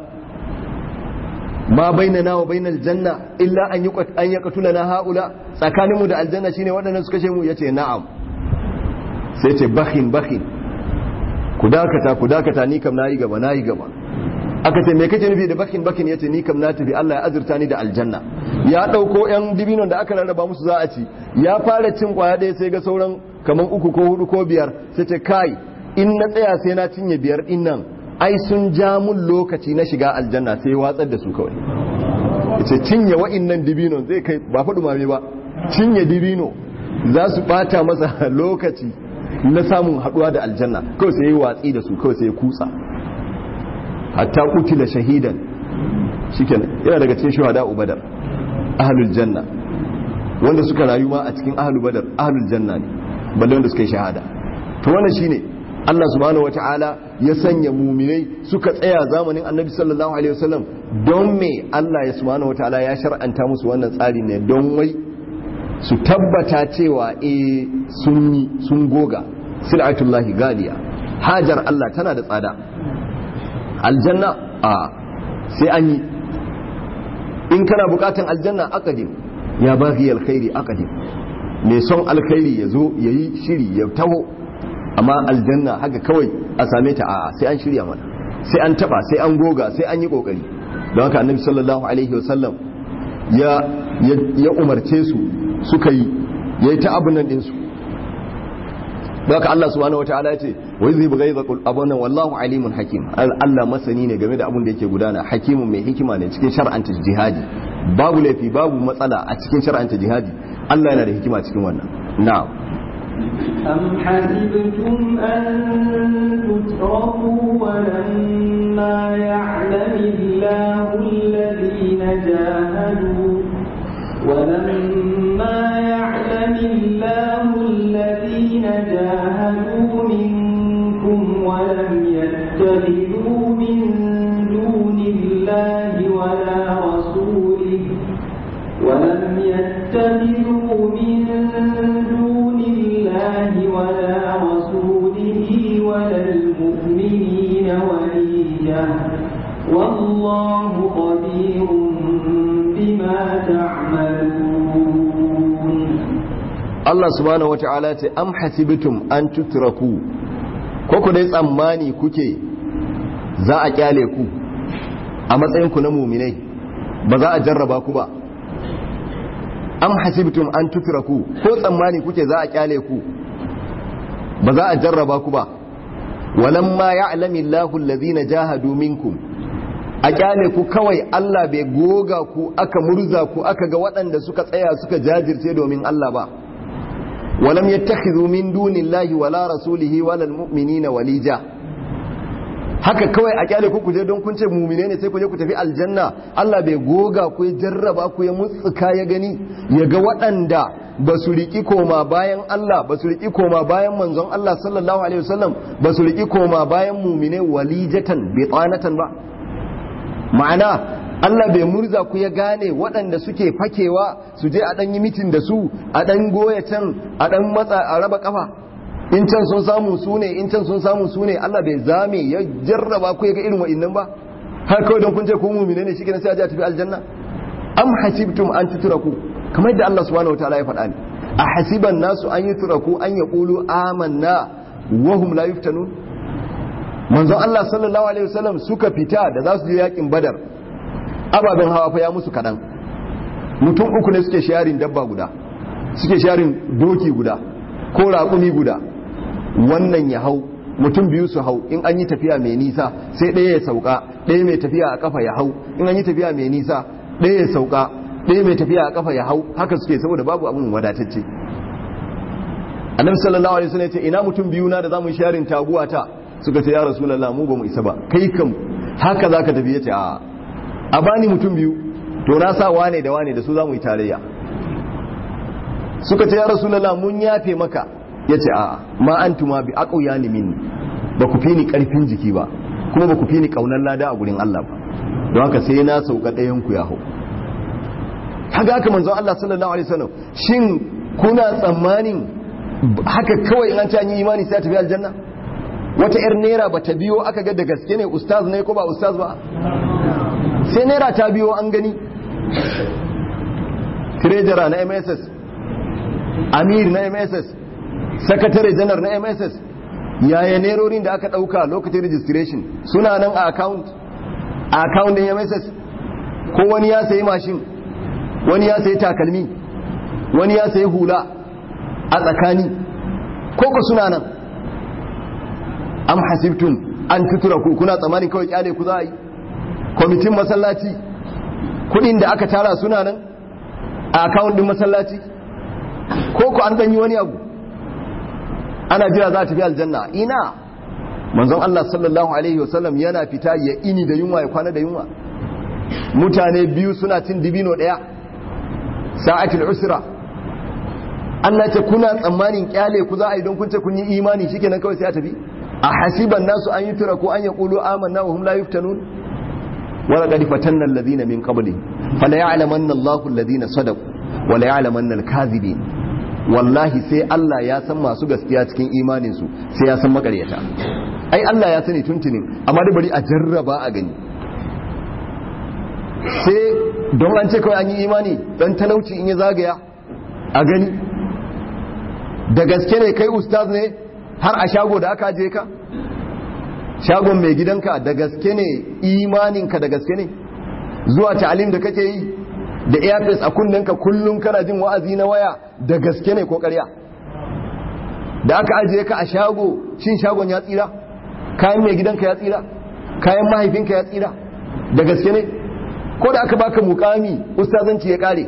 ma bainana wa bainal janna illa an yaqtulana haula. Tsakaninmu da aljanna shine waɗannan su kashe mu. Yace na'am. Sai ce bakhin ku dakata ni kam nayi gaba aka ce me kake nufi da bakin yace ni kam na tafi Allah ya azurta ni da aljanna. Ya dauko yan dibinon da aka rarraba musu za a ci, ya fara cin kwaya ɗaya sai ga sauran kaman 3 ko 4 ko 5 sai ce kai in na tsaya sai na cinye 5 din nan ai sun ja mun lokaci na shiga aljanna, sai watsar da su kawai. Yace cinye wa'innan dibinon zai kai ba fa dumame ba, cinye dibino za su bata masa lokaci na samun haduwa da aljanna, kawai sai ya watsi da su, kawai sai ya kutsa hatta kutila shahidan. Shikenan yana daga cikin shuhada Badar, ahlul janna, wanda suka rayu ma a cikin ahlul Badar ahlul janna ne, balle wanda suka yi shahada. To wannan shine Allah subhanahu wataala ya sanya muminai suka tsaya zamanin Annabi sallallahu alaihi wasallam. Don me Allah ya subhanahu wataala ya shar'anta musu wannan tsari ne? Don wai su tabbata cewa sun goga. Sil'atullahi galiya, hajar Allah tana da tsada. Aljanna sai an yi. In kana bukatan aljanna aqdim, ya baghi alkhairi aqdim. Mai son alkhairi ya zo yayi shiri ya taho. Amma aljanna haka kawai a same ta sai an shirya mana, sai an taba, sai an goga, sai an yi kokari. Don haka Annabi sallallahu alaihi wasallam ya umarce su suka yi, yayi ta abun nan din su. Don haka Allah subhanahu wataala ya ce wa yuzhibu ghaiza abuna wallahu alimun hakim. Allah masani ne game da abun da yake gudana, hakimun mai hikima ne cikin shar'anta jihadi. Babu laifi, babu matsala a cikin shar'anta jihadi. Allah yana da hikima cikin wannan. Na'am. أم حسبتم أن تتركوا ولما يعلم الله الذين جاهدوا منكم ولم يتخذوا من دون الله ولا رسوله ولا المؤمنين وليجا والله خبير بما تعملون. Allah subhanahu wata'ala ce am hasibitum an tutraku, ko ku dai tsammani kuke za a kyale ku a matsayin ku na muminai, ba za a jarraba ku ba. Am hasibtum an tutraku, ko tsammani kuke za a kyale ku ba za a jarraba ku ba. Walamma ya'lamu Allahu alladhina jahadu minkum, a kyale ku kawai Allah bai goga ku aka murza ku aka ga waɗanda suka tsaya suka jajirce domin Allah ba. Walam yattakhidhu min dunillahi wala rasulihi wala almu'minina walija, haka kawai a kyale ku je don kun ce mumine ne sai ku je ku tafi aljanna. Allah bai goga ku ya jarraba ku ya mutsuka ya gani ya ga waɗanda ba su riƙi koma bayan Allah, ba su riƙi koma bayan manzon Allah sallallahu alaihi wasallam, ba su riƙi koma bayan mumine walijatan bitanatan ba. Ma'ana Allah bai murza ku ya gane waɗanda suke fakewa su je a ɗan yi mitin da su, a ɗan goya can, a ɗan matsa a raba kafa, in can sun samu su ne, in can sun samu su ne. Allah bai zame ya jarraba ku ya ga irin wa'innan ba, har kawai don kun ce ku mumine ne shikenan sai a je a tafi aljanna. Am hasibtum an tutraku, kamar yadda Allah subhanahu wataala ya faɗa ne, a hasiban nasu an yutraku an yaqulu amanna wa hum la yuftanun. Manzon Allah sallallahu alaihi wasallam suka fita da za su je yakin Badar, ababen hawa fa ya musu kadan, mutum 3 ne suke sharing dabba guda, suke sharing doki guda ko raƙumi guda. Wannan ya hau, mutum 2 su hau, in an yi tafiya mai nisa sai ɗaya ya sauka, ɗaya mai tafiya a kafa ya hau, in an yi tafiya mai nisa ɗaya ya sauka, ɗaya mai tafiya a kafa ya hau. Haka suke saboda babu abin wadatacce. Annabi sallallahu alaihi wasallam ya ce ina mutum 2 na da zamu sharing taguwa ta, suka ce ya rasulullah mu ba mu isa ba, kai kam haka zaka tafi. yace a bani mutum 2, to na sa wane da wane da su zamu yi tarayya. Suka ce ya rasulullah mun yafe maka. Yace ma antuma bi aqyani minni, ba ku fi ni karfin jiki ba, kuma ba ku fi ni kaunar lada a gurin Allah ba, don haka sai na sauka ɗayan ku ya hau. Haka manzon Allah sallallahu alaihi wasallam, shin kuna tsammanin haka kawai in an ci an yi imani sai a tafi aljanna? Wata yar naira ba ta biyo aka ga da gaske ne ustaz ne ko ba ustaz ba, sai naira ta biyo an gani. Treasurer na MSS, Amir na MSS, Secretary General na MSS, yaya nerorin da aka dauka lokacin registration suna nan a account din MSS, ko wani ya sayi mashin, wani ya sayi takalmi, wani ya sayi hula a tsakani, ko suna nan? Am hasibtum an tutraku, kuna tsammanin kawai kyale ku za a yi? Kwamitin masallaci kudin da aka tara suna nan a account din masallaci, ko an danyi wani abu ana jira za a tafi aljanna? Ina, manzon Allah sallallahu alaihi wasallam yana fita ya ini da yunwa ya kwana da yunwa. Mutane biyu suna cin dibino daya sa'atul usra, Allah ce kuna tsammanin kyale ku za a yi don kun ce kun yi imani shikenan kawai sai a tafi? A hasiban nasu an yutraku an yaqulu amanna wa hum la yuftanun wa laqad fatanna alladhina min qablihim fala ya'lamanna Allahu alladhina sadaqu wa la ya'lamanna al-kadhibin. Wallahi sai Allah ya san masu gaskiya cikin imanin su, sai ya san makaryata. Ai Allah ya sani tuntunin, amma da bari a jarraba a gani. Sai don an ce kawai an yi imani dan talauci in ya zagaya a gani. Da gaske ne kai ustaz ne har a shago da aka je ka? Shagon mai gidanka da gaske ne imaninka, da gaske ne zuwa ta'alim da kake yi da earpiece a kunninka kullum kana jin wa'azi na waya, da gaske ne ko ƙarya? Da aka ajiye ka a shago, shin shagon ya tsira? Kayan mai gidanka ya tsira? Kayan mahaifinka ya tsira? Da gaske ne? Ko da aka baka mukami ustazanci ya kare?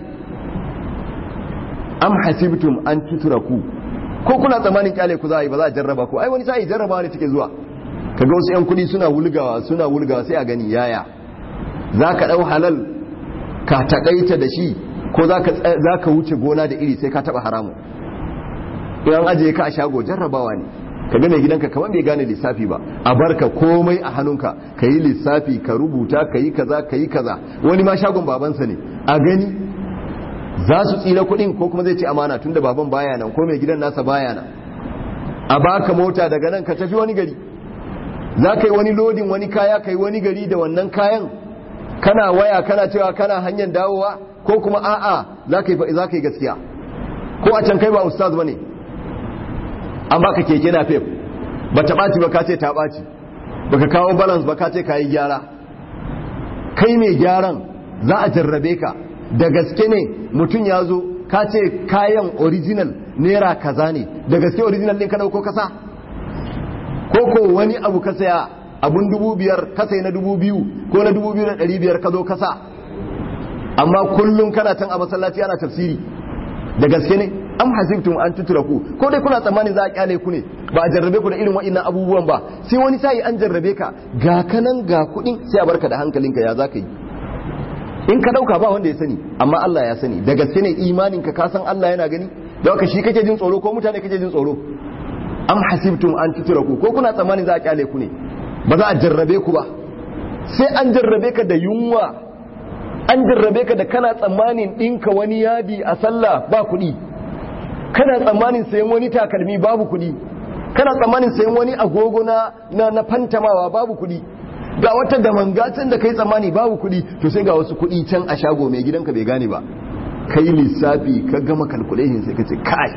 Am hasibtum an tutraku, ko kuna tsammanin kyale ku za a yi, ba za a jarraba ku? Ai wani sai jarraba ne take zuwa, kaga wasu yan kudi suna wulgawa sai a gani yaya za ka dau halal ka takaita da shi, ko za ka wuce gona da iri sai ka taba haramu. Idan ajiye ka a shago jarrabawa ne, ka ga mai gidanka kamar bai gane lissafi ba, a barka komai a hannunka, ka yi lissafi, ka rubuta, ka yi kaza. Wani ma shagon babansa ne, a gani za su tsira kuɗin ko kuma zai ce amana tunda baban baya nan ko mai gidan nasa baya nan. A baka mota daga nan ka tafi wani gari, za ka yi wani lodin wani kaya, ka yi wani gari da wannan kayan, kana waya kana cewa kana hanyar dawowa, ko kuma a'a za ka yi gaskiya, ko a can kai ba ustaz ba ne, an baka keke na fef, ba ta ɓaci ba ka ce ta ɓaci, ba ka kawo balance ba ka ce ka yi gyara. Kai mai gyaran za a jarrabe ka, da gaske ne mutum ya zo ka ce kayan original naira kaza ne, da gaske original ɗin ka ɗauko kasa? Ko wani abu ka saya abun 5,000 ka sai na 2,000 ko na 2,500 ka zo kasa, amma kullum kana can a masallaci ana tafsiri? Da gaske ne? Am hasibtum an tutraku, ko dai kuna tsammanin za a kyale ku ne, ba a jarrabe ku da irin wa'annan abubuwan ba? Sai wani sai an jarrabe ka ga kanan ga kudin, sai a barka da hankalinka, ya za ka yi? In ka dauka ba wanda ya sani, amma Allah ya sani. Da gaske ne imaninka ka san Allah yana gani? Da haka shi kake jin tsoro ko mutane kake jin tsoro? Am hasibtum an tutraku, ko kuna tsammanin za a kyale ku ne, ba za a jarrabe ku ba? Sai an jarrabe ka da yunwa, an jarrabe ka da kana tsammanin ɗinka wani yadi a sallah ba kuɗi, kana tsammanin sayan wani takalmi babu kuɗi, kana tsammanin sayan wani agogo na fantamawa babu kuɗi, ga wata damangacin da kai tsammani babu kuɗi, to sai ga wasu kuɗi can a shago mai gidanka bai gane ba. Kai lissafi ka gama calculation sai ka ce kai,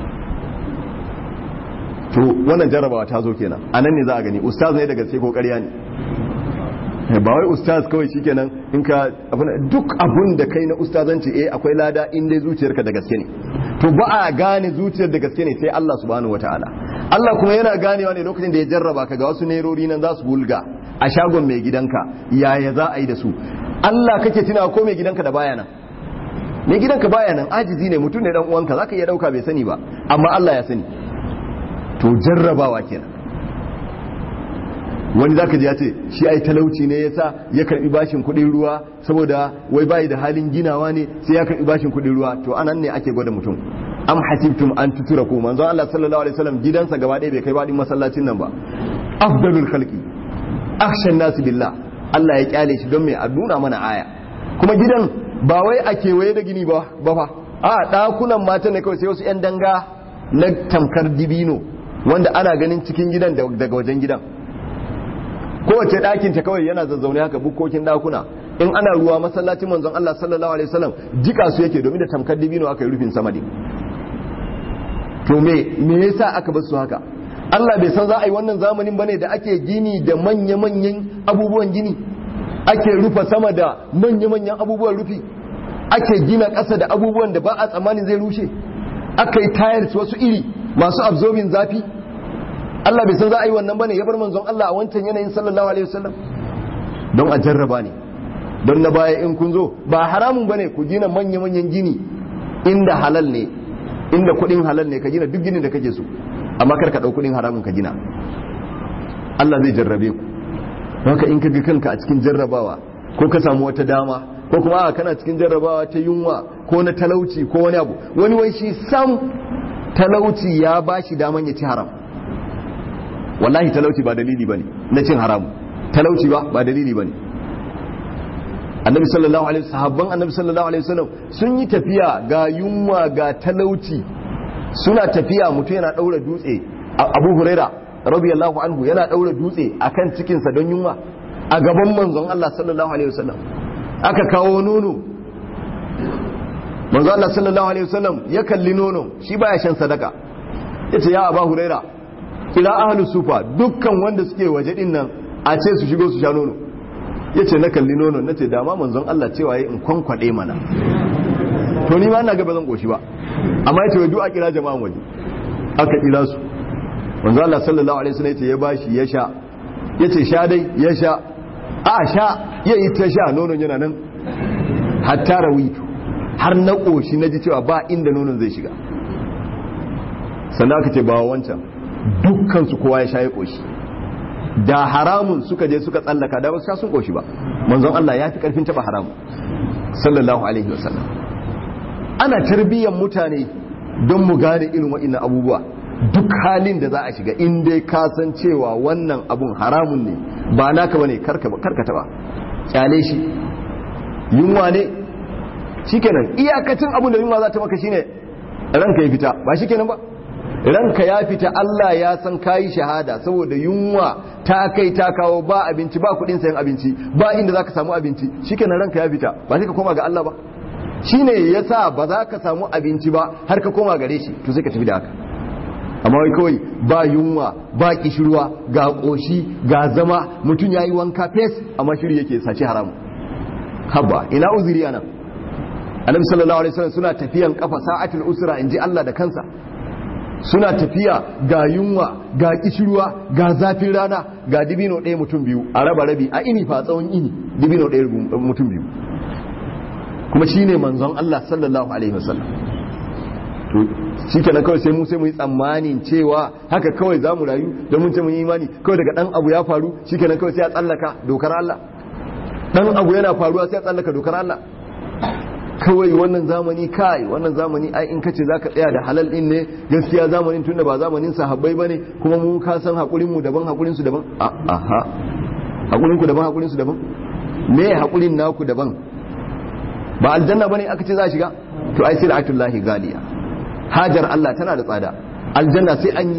to wannan jarrabawa ta zo kenan. Anan ne za a gani ustaz ne daga sai ko ƙarya ne. Ba wai ustaz kawai shikenan in ka duk abun da kai na ustazanci akwai lada in dai zuciyarka da gaske ne. To ba a gane zuciyar da gaske ne sai Allah subhanahu wataala. Allah kuma yana ganewa ne lokacin da ya jarraba ka ga wasu nerori nan za su bulga a shagon mai gidanka, yaya za a yi da su? Allah kake tunawa ko mai gidanka da baya nan? Mai gidanka baya nan, ajizi ne, mutum ne dan uwanka, zaka iya dauka bai sani ba, amma Allah ya sani. To jarrabawa kenan. Wani zaka ji ya ce shi ai talauci ne yasa ya karbi bashin kudin ruwa, saboda wai bai da halin ginawa ne sai ya karbi bashin kudin ruwa. To anan ne ake gwada mutum. Am hasibtum an tutraku, manzo Allah sallallahu alaihi wasallam gidansa gaba ɗaya bai kai badin masallacin nan ba. Afdalul khalqi akhshan nas billah, Allah ya kyale shi don me a nuna mana aya. Kuma gidan ba wai a kewaye da gini ba fa, a dakunan mata ne kawai, sai wasu yan danga na tamkar dibino wanda ana ganin cikin gidan daga wajen gidan. Kowace ɗakin ta kawai yana zazzaune haka, bukkokin ɗakuna. In ana ruwa masallacin manzon Allah sallallahu alaihi wasallam jika su yake, domin da tamkar dibino aka yi rufin sama ne. To me yasa aka bar su haka? Allah bai san za a yi wannan zamanin bane da ake gini da manya-manyan abubuwan gini, ake rufa sama da manya-manyan abubuwan rufi, ake gina ƙasa da abubuwan da ba a tsammanin zai rushe, aka yi tayar wasu iri masu absorbing zafi. Allah bai san za a yi wannan bane ya bar manzon Allah a wancan yanayin sallallahu alaihi wasallam don a jarraba ne. Don na baya in kun zo ba haramun bane ku gina manya-manyan gini inda halal ne, inda kuɗin halal ne ka gina duk ginin da kake so, amma kar ka ɗau kuɗin haramun ka gina. Allah zai jarrabe ku. Haka in ka ga kanka a cikin jarrabawa ko ka samu wata dama ko kuma kana cikin jarrabawa ta yunwa ko na talauci ko wani abu, wani wai shi sam talauci ya bashi daman ya ci haram. Wallahi talauci ba dalili bane na cin haramu, talauci ba dalili bane. Annabi sallallahu alaihi sahabban Annabi sallallahu alaihi wasallam sun yi tafiya ga yunwa ga talauci, suna tafiya mutum yana daura dutse. Abu Huraira radiyallahu anhu yana daura dutse akan cikin sa don yunwa a gaban manzon Allah sallallahu alaihi wasallam. Aka kawo nono, manzon Allah sallallahu alaihi wasallam ya kalli nono, shi baya shan sadaka, yace ya Abu Huraira ila ahlus sufa, dukkan wanda suke waje din nan a ce su shigo su sha nono. Yace na kalli nono nace dama manzon Allah cewa yayi in kwankwade mana, to ni ma ina ga bazan koshi ba, amma yace wai du'a kira jama'an waje, aka kira su. Manzon Allah sallallahu alaihi wasallam yace ya bashi ya sha, yace sha dai ya sha, a sha yayi ta sha, nonon yana nan hatta rawitu, har na koshi naji cewa ba inda nonon zai shiga. Sannan aka ce ba wancan, dukkan su kowa ya sha ya koshi. Da haramun suka je suka tsallaka da ba su sun koshi ba. Manzon Allah ya fi karfin taba haramun sallallahu alaihi wasallam. Ana tarbiyyar mutane don mu gane irin wa'annan abubuwa. Duk halin da za a shiga in dai ka san cewa wannan abun haramun ne ba naka bane, karka taba, kyale shi. Yunwa ne shikenan, iyakacin abun da yunwa za ta maka shine ranka ya fita, ba shikenan ba. Ranka ya fita, Allah ya san kayi shahada saboda yunwa ta kai ta kawo, ba abinci ba kudin sayan abinci, ba inda zaka samu abinci, shikenan ranka ya fita, ba sai ka koma ga Allah ba. Shine yasa ba za ka samu abinci ba har ka koma gare shi, to sai ka tafi da haka. Amma wai kawai ba yunwa ba kishirwa ga koshi ga zama, mutum yayi wanka fes amma shiri yake sace haramu. Habba ina uzuri anan. Annabi sallallahu alaihi wasallam suna tafiyan kafa sa'atul usra, inji Allah da kansa. Suna tafiya ga yunwa ga kishirwa ga zafin rana ga dibino ɗaya mutum biyu a raba rabi a ini fa tsawon ini, dibino ɗaya mutum biyu, kuma shine manzon Allah sallallahu alaihi wasallam. To shikenan kawai sai mu yi tsammanin cewa haka kawai zamu rayu da mun ce mun yi imani, kawai daga dan abu ya faru shikenan kawai sai ya tsallaka dokar Allah. Dan abu yana faruwa sai ya tsallaka dokar Allah. Kawai wannan zamani ai in kace zaka tsaya da halal din ne, gaskiya zamanin tunda ba zamanin sahabbai bane, kuma mu ka san hakurin mu daban hakurin su daban. Aha, hakurin ku daban hakurin su daban, me hakurin naku daban? Ba aljanna bane aka ce za a shiga? To ai sai ra'atullahi galiya, hajar Allah tana da tsada. Aljanna sai an yi,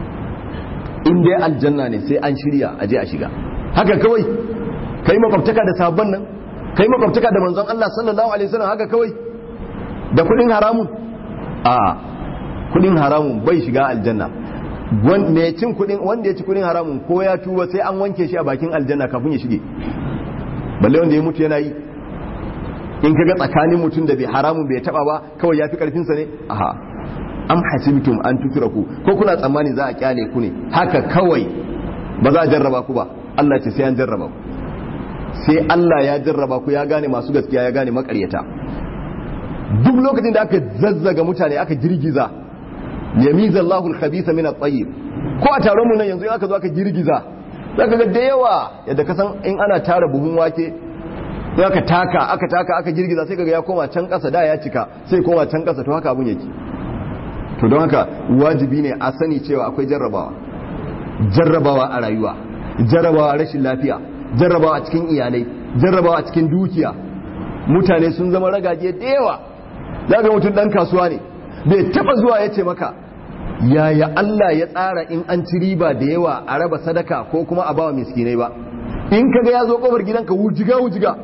in dai aljanna ne sai an shirya aje a shiga. Haka kawai kai makwabtaka da sabon nan, kai makwabtaka da manzon Allah sallallahu alaihi wasallam haka kawai da kudin haramun? A kudin haramun bai shiga aljanna. Wanda ya ci kudin haramun ko ya tuba sai an wanke shi a bakin aljanna kafin ya shige. Balle wanda ya mutu yana yi, in kaga tsakanin mutum da bai haramun bai taba ba kawai yafi karfin sa ne. Aha, am hasibtum an tutraku, ko kuna tsammani za a kyale ku ne haka kawai ba za a jarraba ku ba? Allah ce sai an jarraba ku, sai Allah ya jarraba ku, ya gane masu gaskiya ya gane makaryata. Duk lokacin da aka zazzaga mutane aka girgiza, yamiza Allahul khabitha min at-tayyib, ko a taron mu nan yanzu aka zo aka girgiza zaka ga da yawa yadda ka san in ana tara buhun wake, aka taka aka girgiza sai kaga ya koma can kasa, da ya cika sai koma can kasa. To haka abun yake. To don haka wajibi ne a sani cewa akwai jarrabawa a rayuwa, jarrabawa rashin lafiya, jarrabawa a cikin iyalai, jarrabawa a cikin dukiya. Mutane sun zama ragaje da yawa. Zaga mutum dan kasuwa ne, bai taba zuwa ya ce maka yaya Allah ya tsara in an ci riba da yawa a raba sadaka ko kuma a bawa miskinai ba. In kaga ya zo kofar gidanka wujiga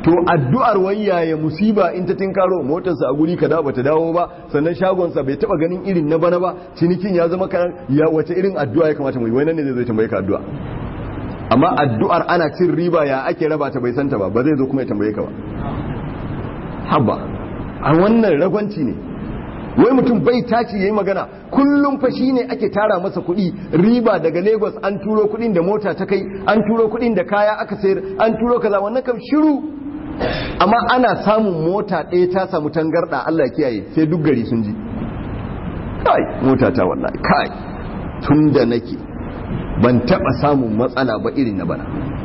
to addu'ar wayyaye musiba in ta tinkaro motarsa a guri kada bata dawo ba sannan shagonsa bai taba ganin irin na bana ba cinikin ya zama kan ya wace irin addu'a ya kamata mu yi wai nan ne zai tambaye ka addu'a amma addu'ar ana cin riba ya ake raba ta bai santa ba zai zo kuma ya tambaye ka ba haba a wannan ragwanci ne wai mutum bai taci yayi magana kullum fa shine ake tara masa kuɗi riba daga Lagos an turo kuɗin da mota ta kai an turo kuɗin da kaya aka sayar an turo kaza wannan kam shiru amma ana samun mota ɗaya ta samu tangarɗa Allah kiyaye sai duk gari sun ji kai mota ta wallahi kai tunda nake ban taba samun matsala ba irin na bana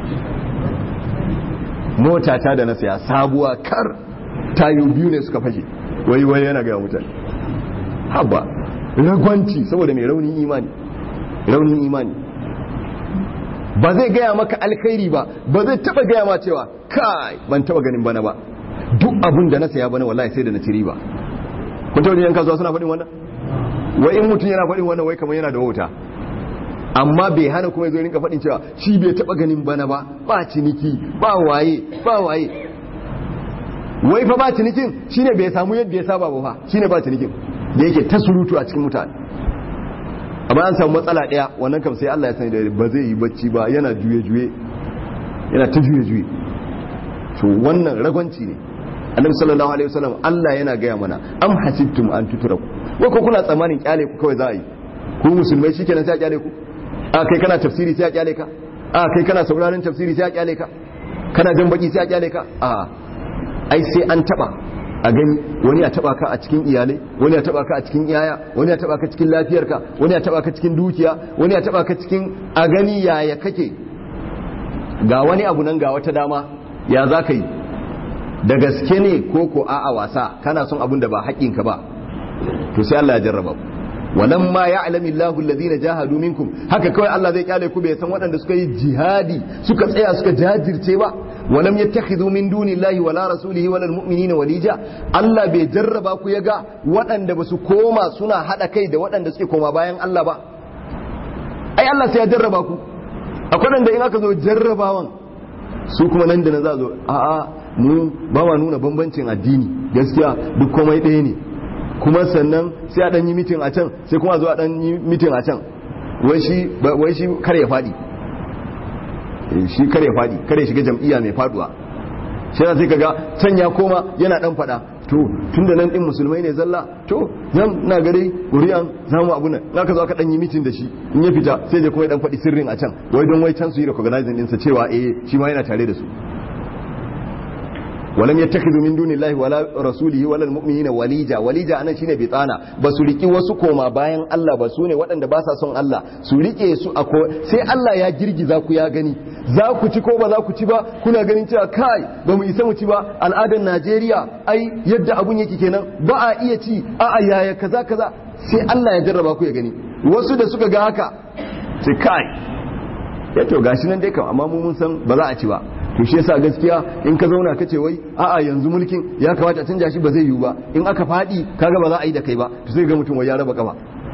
mota ta da na saya sabuwa kar tayo biyu ne suka fashe wai yana ga mutane haba ragwanci saboda mai raunin imani ba zai gaya maka alkhairi ba zai taba gaya ma cewa kai ban taba ganin bana ba duk abun da na saya bana wallahi sai da na ciri ba kun tauri yan kasuwa suna faɗin wannan wai in mutum yana faɗin wannan wai kamar yana da wauta amma bai hana kuma yazo rinka faɗin cewa shi bai taba ganin bana ba ciniki ba waye wai fa ba cinikin shine bai samu yadda ya saba ba fa shine ba cinikin da yake ta surutu a cikin mutane amma an samu matsala daya wannan kam sai Allah ya sani da ba zai yi bacci ba yana juye yana ta juye to wannan ragwanci ne annabi sallallahu alaihi wasallam Allah yana gaya mana am hasibtum an tutraku wai ko kuna tsammanin kyale ku kawai za a yi ku musulmai shikenan sai a kyale ku a kai kana tafsiri sai a kyale ka a kai kana sauraron tafsiri sai a kyale ka kana jan baki sai a kyale ka a ai sai an taba a gani wani ya taba ka a cikin iyalai wani ya taba ka a cikin iyaya wani ya taba ka cikin lafiyarka wani ya taba ka cikin dukiya wani ya taba ka cikin a gani yaya kake ga wani abu nan ga wata dama ya za ka yi da gaske ne ko a'a wasa kana son abun da ba haƙƙinka ba to sai Allah ya jarraba ku walamma ya'lamu Allahu alladhina jahadu minkum haka kawai Allah zai kyale ku bai san waɗanda suka yi jihadi suka tsaya suka jajirce ba walam yattakhidhu min dunillahi wala rasulihi wala almu'minina walija Allah bai jarraba ku yaga waɗanda basu koma suna hada kai da waɗanda suke koma bayan Allah ba ai Allah sai ya jarraba ku akwai wanda in aka zo jarrabawan su kuma nan da nan za zo a'a mu ba ma nuna bambancin addini gaskiya duk komai ɗaya ne kuma sannan sai a dan yi mitin a can sai kuma zo a dan yi mitin a can wai shi kare ya fadi kare shiga jam'iyya mai faduwa shi sai kaga can ya koma yana dan fada to tunda nan din musulmai ne zalla to zan na gare ƙuri'an zamu abu nan naka zo aka dan yi mitin da shi in ya fita sai je kuma dan fadi sirrin a can wai don wai can su yi recognizing din sa cewa shi ma yana tare da su walam yattakhidhu min dunillahi wala rasulihi wala almu'minina walija anan shine bitana ba su riki wasu koma bayan Allah ba su ne waɗanda ba sa son Allah su rike su sai Allah ya girgiza ku ya gani za ku ci ko ba za ku ci ba kuna ganin cewa kai ba mu isa mu ci ba al'adar Najeriya ai yadda abun yake kenan ba a iya ci a yaya kaza sai Allah ya jarraba ku ya gani wasu da suka ga haka sai kai ya to gashi nan dai kam amma mun san ba za a ci ba to shi yasa gaskiya in ka zauna kace wai a'a yanzu mulkin ya kamata a canja shi ba zai yiwu ba in aka fadi kaga ba za a yi da kai ba to sai ga mutum wai ya raba kafa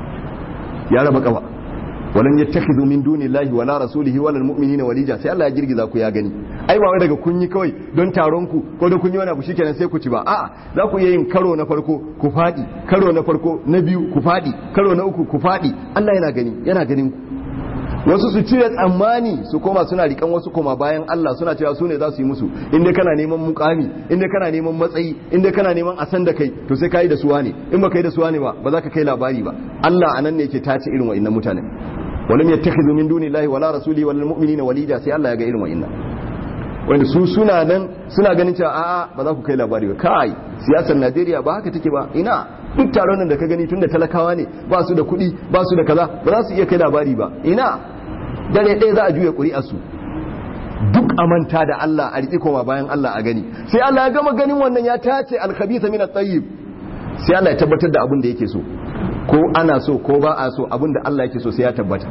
walan yattakhidhu min dunillahi wala rasulihi wala almu'minina walija sai Allah ya girgiza ku ya gani ai ba wai daga kun yi kawai don taron ku ko da kun yi wani abu shikenan sai ku ci ba a'a za ku iya yin karo na farko ku fadi karo na farko na biyu ku fadi karo na uku ku fadi Allah yana ganin ku wasu su cire tsammani su koma suna rikan wasu koma bayan Allah suna cewa su ne za su yi musu inda kana neman mukami inda kana neman matsayi inda kana neman a san da kai to sai kai da suwa ne in baka yi da suwa ne ba za ka kai labari ba Allah anan ne yake tace irin wa'annan mutane walam yattakhidhu min dunillahi wala rasulihi wal mu'minina walija sai Allah ya ga irin wa'annan wanda su suna nan suna ganin cewa a'a ba za ku kai labari ba kai siyasar Najeriya ba haka take ba ina duk taron nan da ka gani tunda talakawa ne ba su da kuɗi ba su da kaza ba za su iya kai labari ba ina dare ɗaya za a juya ƙuri'arsu duk amanta da Allah a riƙi koma bayan Allah a gani sai Allah ya gama ganin wannan ya tace alkhabitha min at-tayyib sai Allah ya tabbatar da abin da yake so ko ana so ko ba a so abin da Allah yake so sai ya tabbata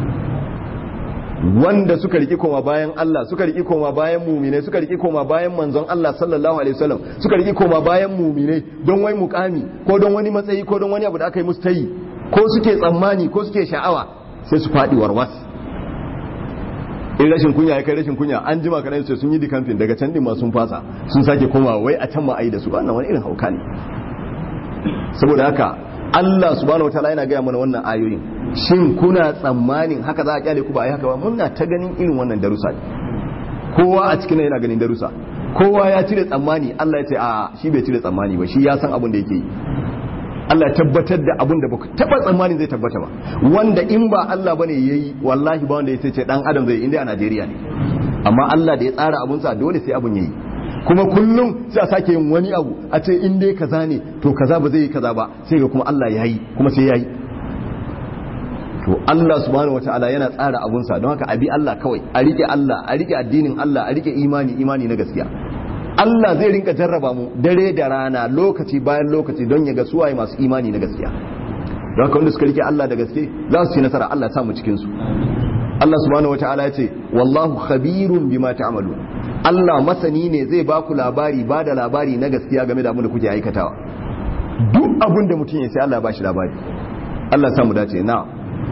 wanda suka riƙi koma bayan Allah suka riƙi koma bayan muminai suka riƙi koma bayan manzon Allah sallallahu alaihi wasallam suka riƙi koma bayan muminai don wai mukami ko don wani matsayi ko don wani abu da aka yi musu tayi ko suke tsammani ko suke sha'awa sai su faɗi warwas in rashin kunya ya kai rashin kunya an jima kaɗan sai sun yi dikamfin daga can ɗin ma sun fasa sun sake komawa wai a can ma a yi da su wannan wani irin hauka ne. Saboda haka Allah subhanahu wataala yana gaya mana wannan ayoyin, shin kuna tsammanin haka za a kyale ku ba a yi haka ba? Muna ta ganin irin wannan darussa ne, kowa a cikin yana ganin darussa, kowa ya cire tsammani. Allah ya ce a shi bai cire tsammani ba, shi ya san abin da yake yi. Allah ya tabbatar da abin da baka taba tsammanin zai tabbata ba, wanda in ba Allah bane yayi wallahi ba wanda ya ce dan adam zai inda a Najeriya ne, amma Allah da ya tsara abun sa dole sai abun yayi. Kuma kullum sai a sake yin wani abu a ce in dai kaza ne to kaza ba zai yi kaza ba, sai ga kuma Allah yayi kuma sai yayi. To Allah subhanahu wataala yana tsara abun sa, don haka abi Allah kawai, a rike Allah, a rike addinin Allah, a rike imani na gaskiya. Allah zai rinka jarraba mu dare da rana lokaci bayan lokaci don ya ga suwaye masu imani na gaskiya. Don haka wanda suka rike Allah da gaske za su ci nasara. Allah ya samu cikin su. Allah subhanahu wataala ya ce wallahu khabirun bima ta'malun. Allah masani ne, zai ba ku labari, ba da labari na gaskiya game da abin da kuke aikatawa. Duk abin da mutum ya sai Allah ya bashi labari. Allah ya samu dace. Na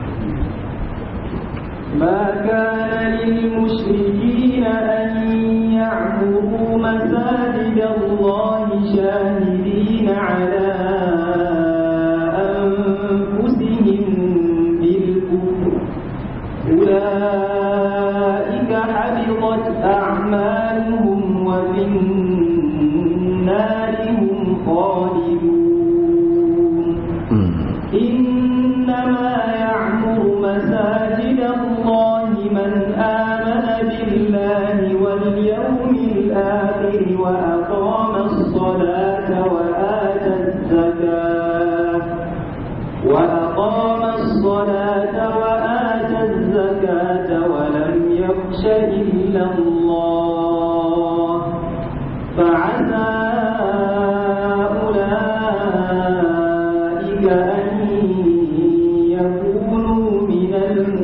ما كان للمشركين أن يعمروا مساجد الله شاهدين على أنفسهم بالكفر أولئك حبطت أعمالهم وفي النار هم خالدون إنما يعمر مساجد الله من آمن بالله واليوم الآخر وأقام الصلاة وآتى الزكاة ولم يخش إلا الله فعسى أولئك أن يكونوا من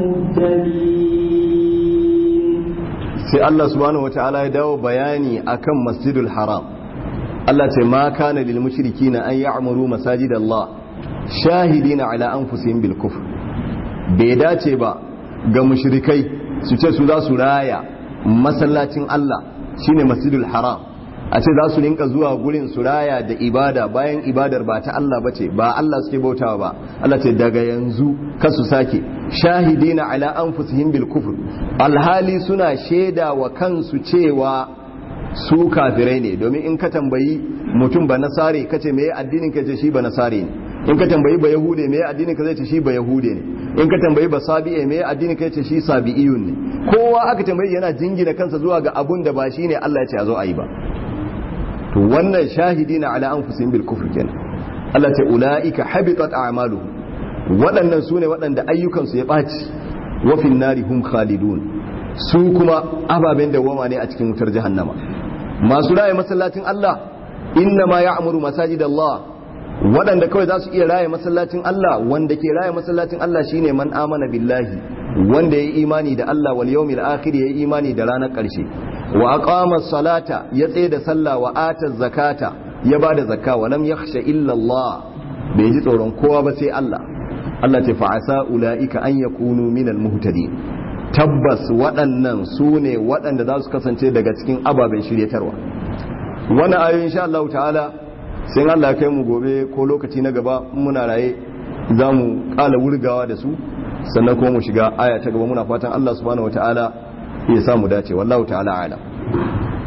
المهتدين. sai Allah subhanahu wataala ya dawo bayani akan Masjidul Haram. Allah ce ma kana lil mushrikina an ya'muru masajidallah shahidina ala anfusihim bil kufr. Bai dace ba ga mushrikai su ce su za su raya masallacin Allah shine Masjidul Haram, a ce za su rinka zuwa gurin su raya da ibada bayan ibadar ba ta Allah bace, ba Allah suke bautawa ba. Allah ce daga yanzu kasu sake shahidina ala anfusihim bil kufr, alhali suna shaida wa kansu cewa su kafirai ne. Domin in ka tambayi mutum ba nasare kace me addinin ka, ce shi ba nasare ne. In ka tambayi ba yahude me addinin ka, zai ce shi ba yahude ne. In ka tambayi ba sabi'e me addinin ka, ce shi sabi'iyun ne. Kowa aka tambayi yana jingina kansa zuwa ga abun da ba shine Allah ya ce a zo a yi ba. To wannan shahidina ala anfusihim bil kufr kenan. Allah ta ulaika habitat a'maluhum, waɗannan sune waɗanda ayyukansu ya ɓaci, wa fin nari hum khalidun, su kuma ababen dawama ne a cikin wutar jahannama. Masu raye masallacin Allah inna ma ya'muru masajidallah, waɗanda kawai za su iya raye masallacin Allah, wanda ke raye masallacin Allah shine man amana billahi, wanda ya yi imani da Allah wal yawmil akhir, ya yi imani da ranar ƙarshe, wa aqama salata, ya tsaye da sallah, wa ata zakata, ya bada zakka, wa lam yakhsha illa Allah, bai ji tsoron kowa ba sai Allah. Allah ce fa'asa ulaika an yakunu minal muhtadin, tabbas waɗannan su ne waɗanda za su kasance daga cikin ababen shiryatarwa. Wannan ayoyi insha Allah ta'ala sai Allah kai mu gobe ko lokaci na gaba muna raye za mu ƙala wurgawa da su, sannan kuma mu shiga aya ta gaba. Muna fatan Allah subhanahu wa ta'ala ya samu dace. Wallahu ta'ala a'lam.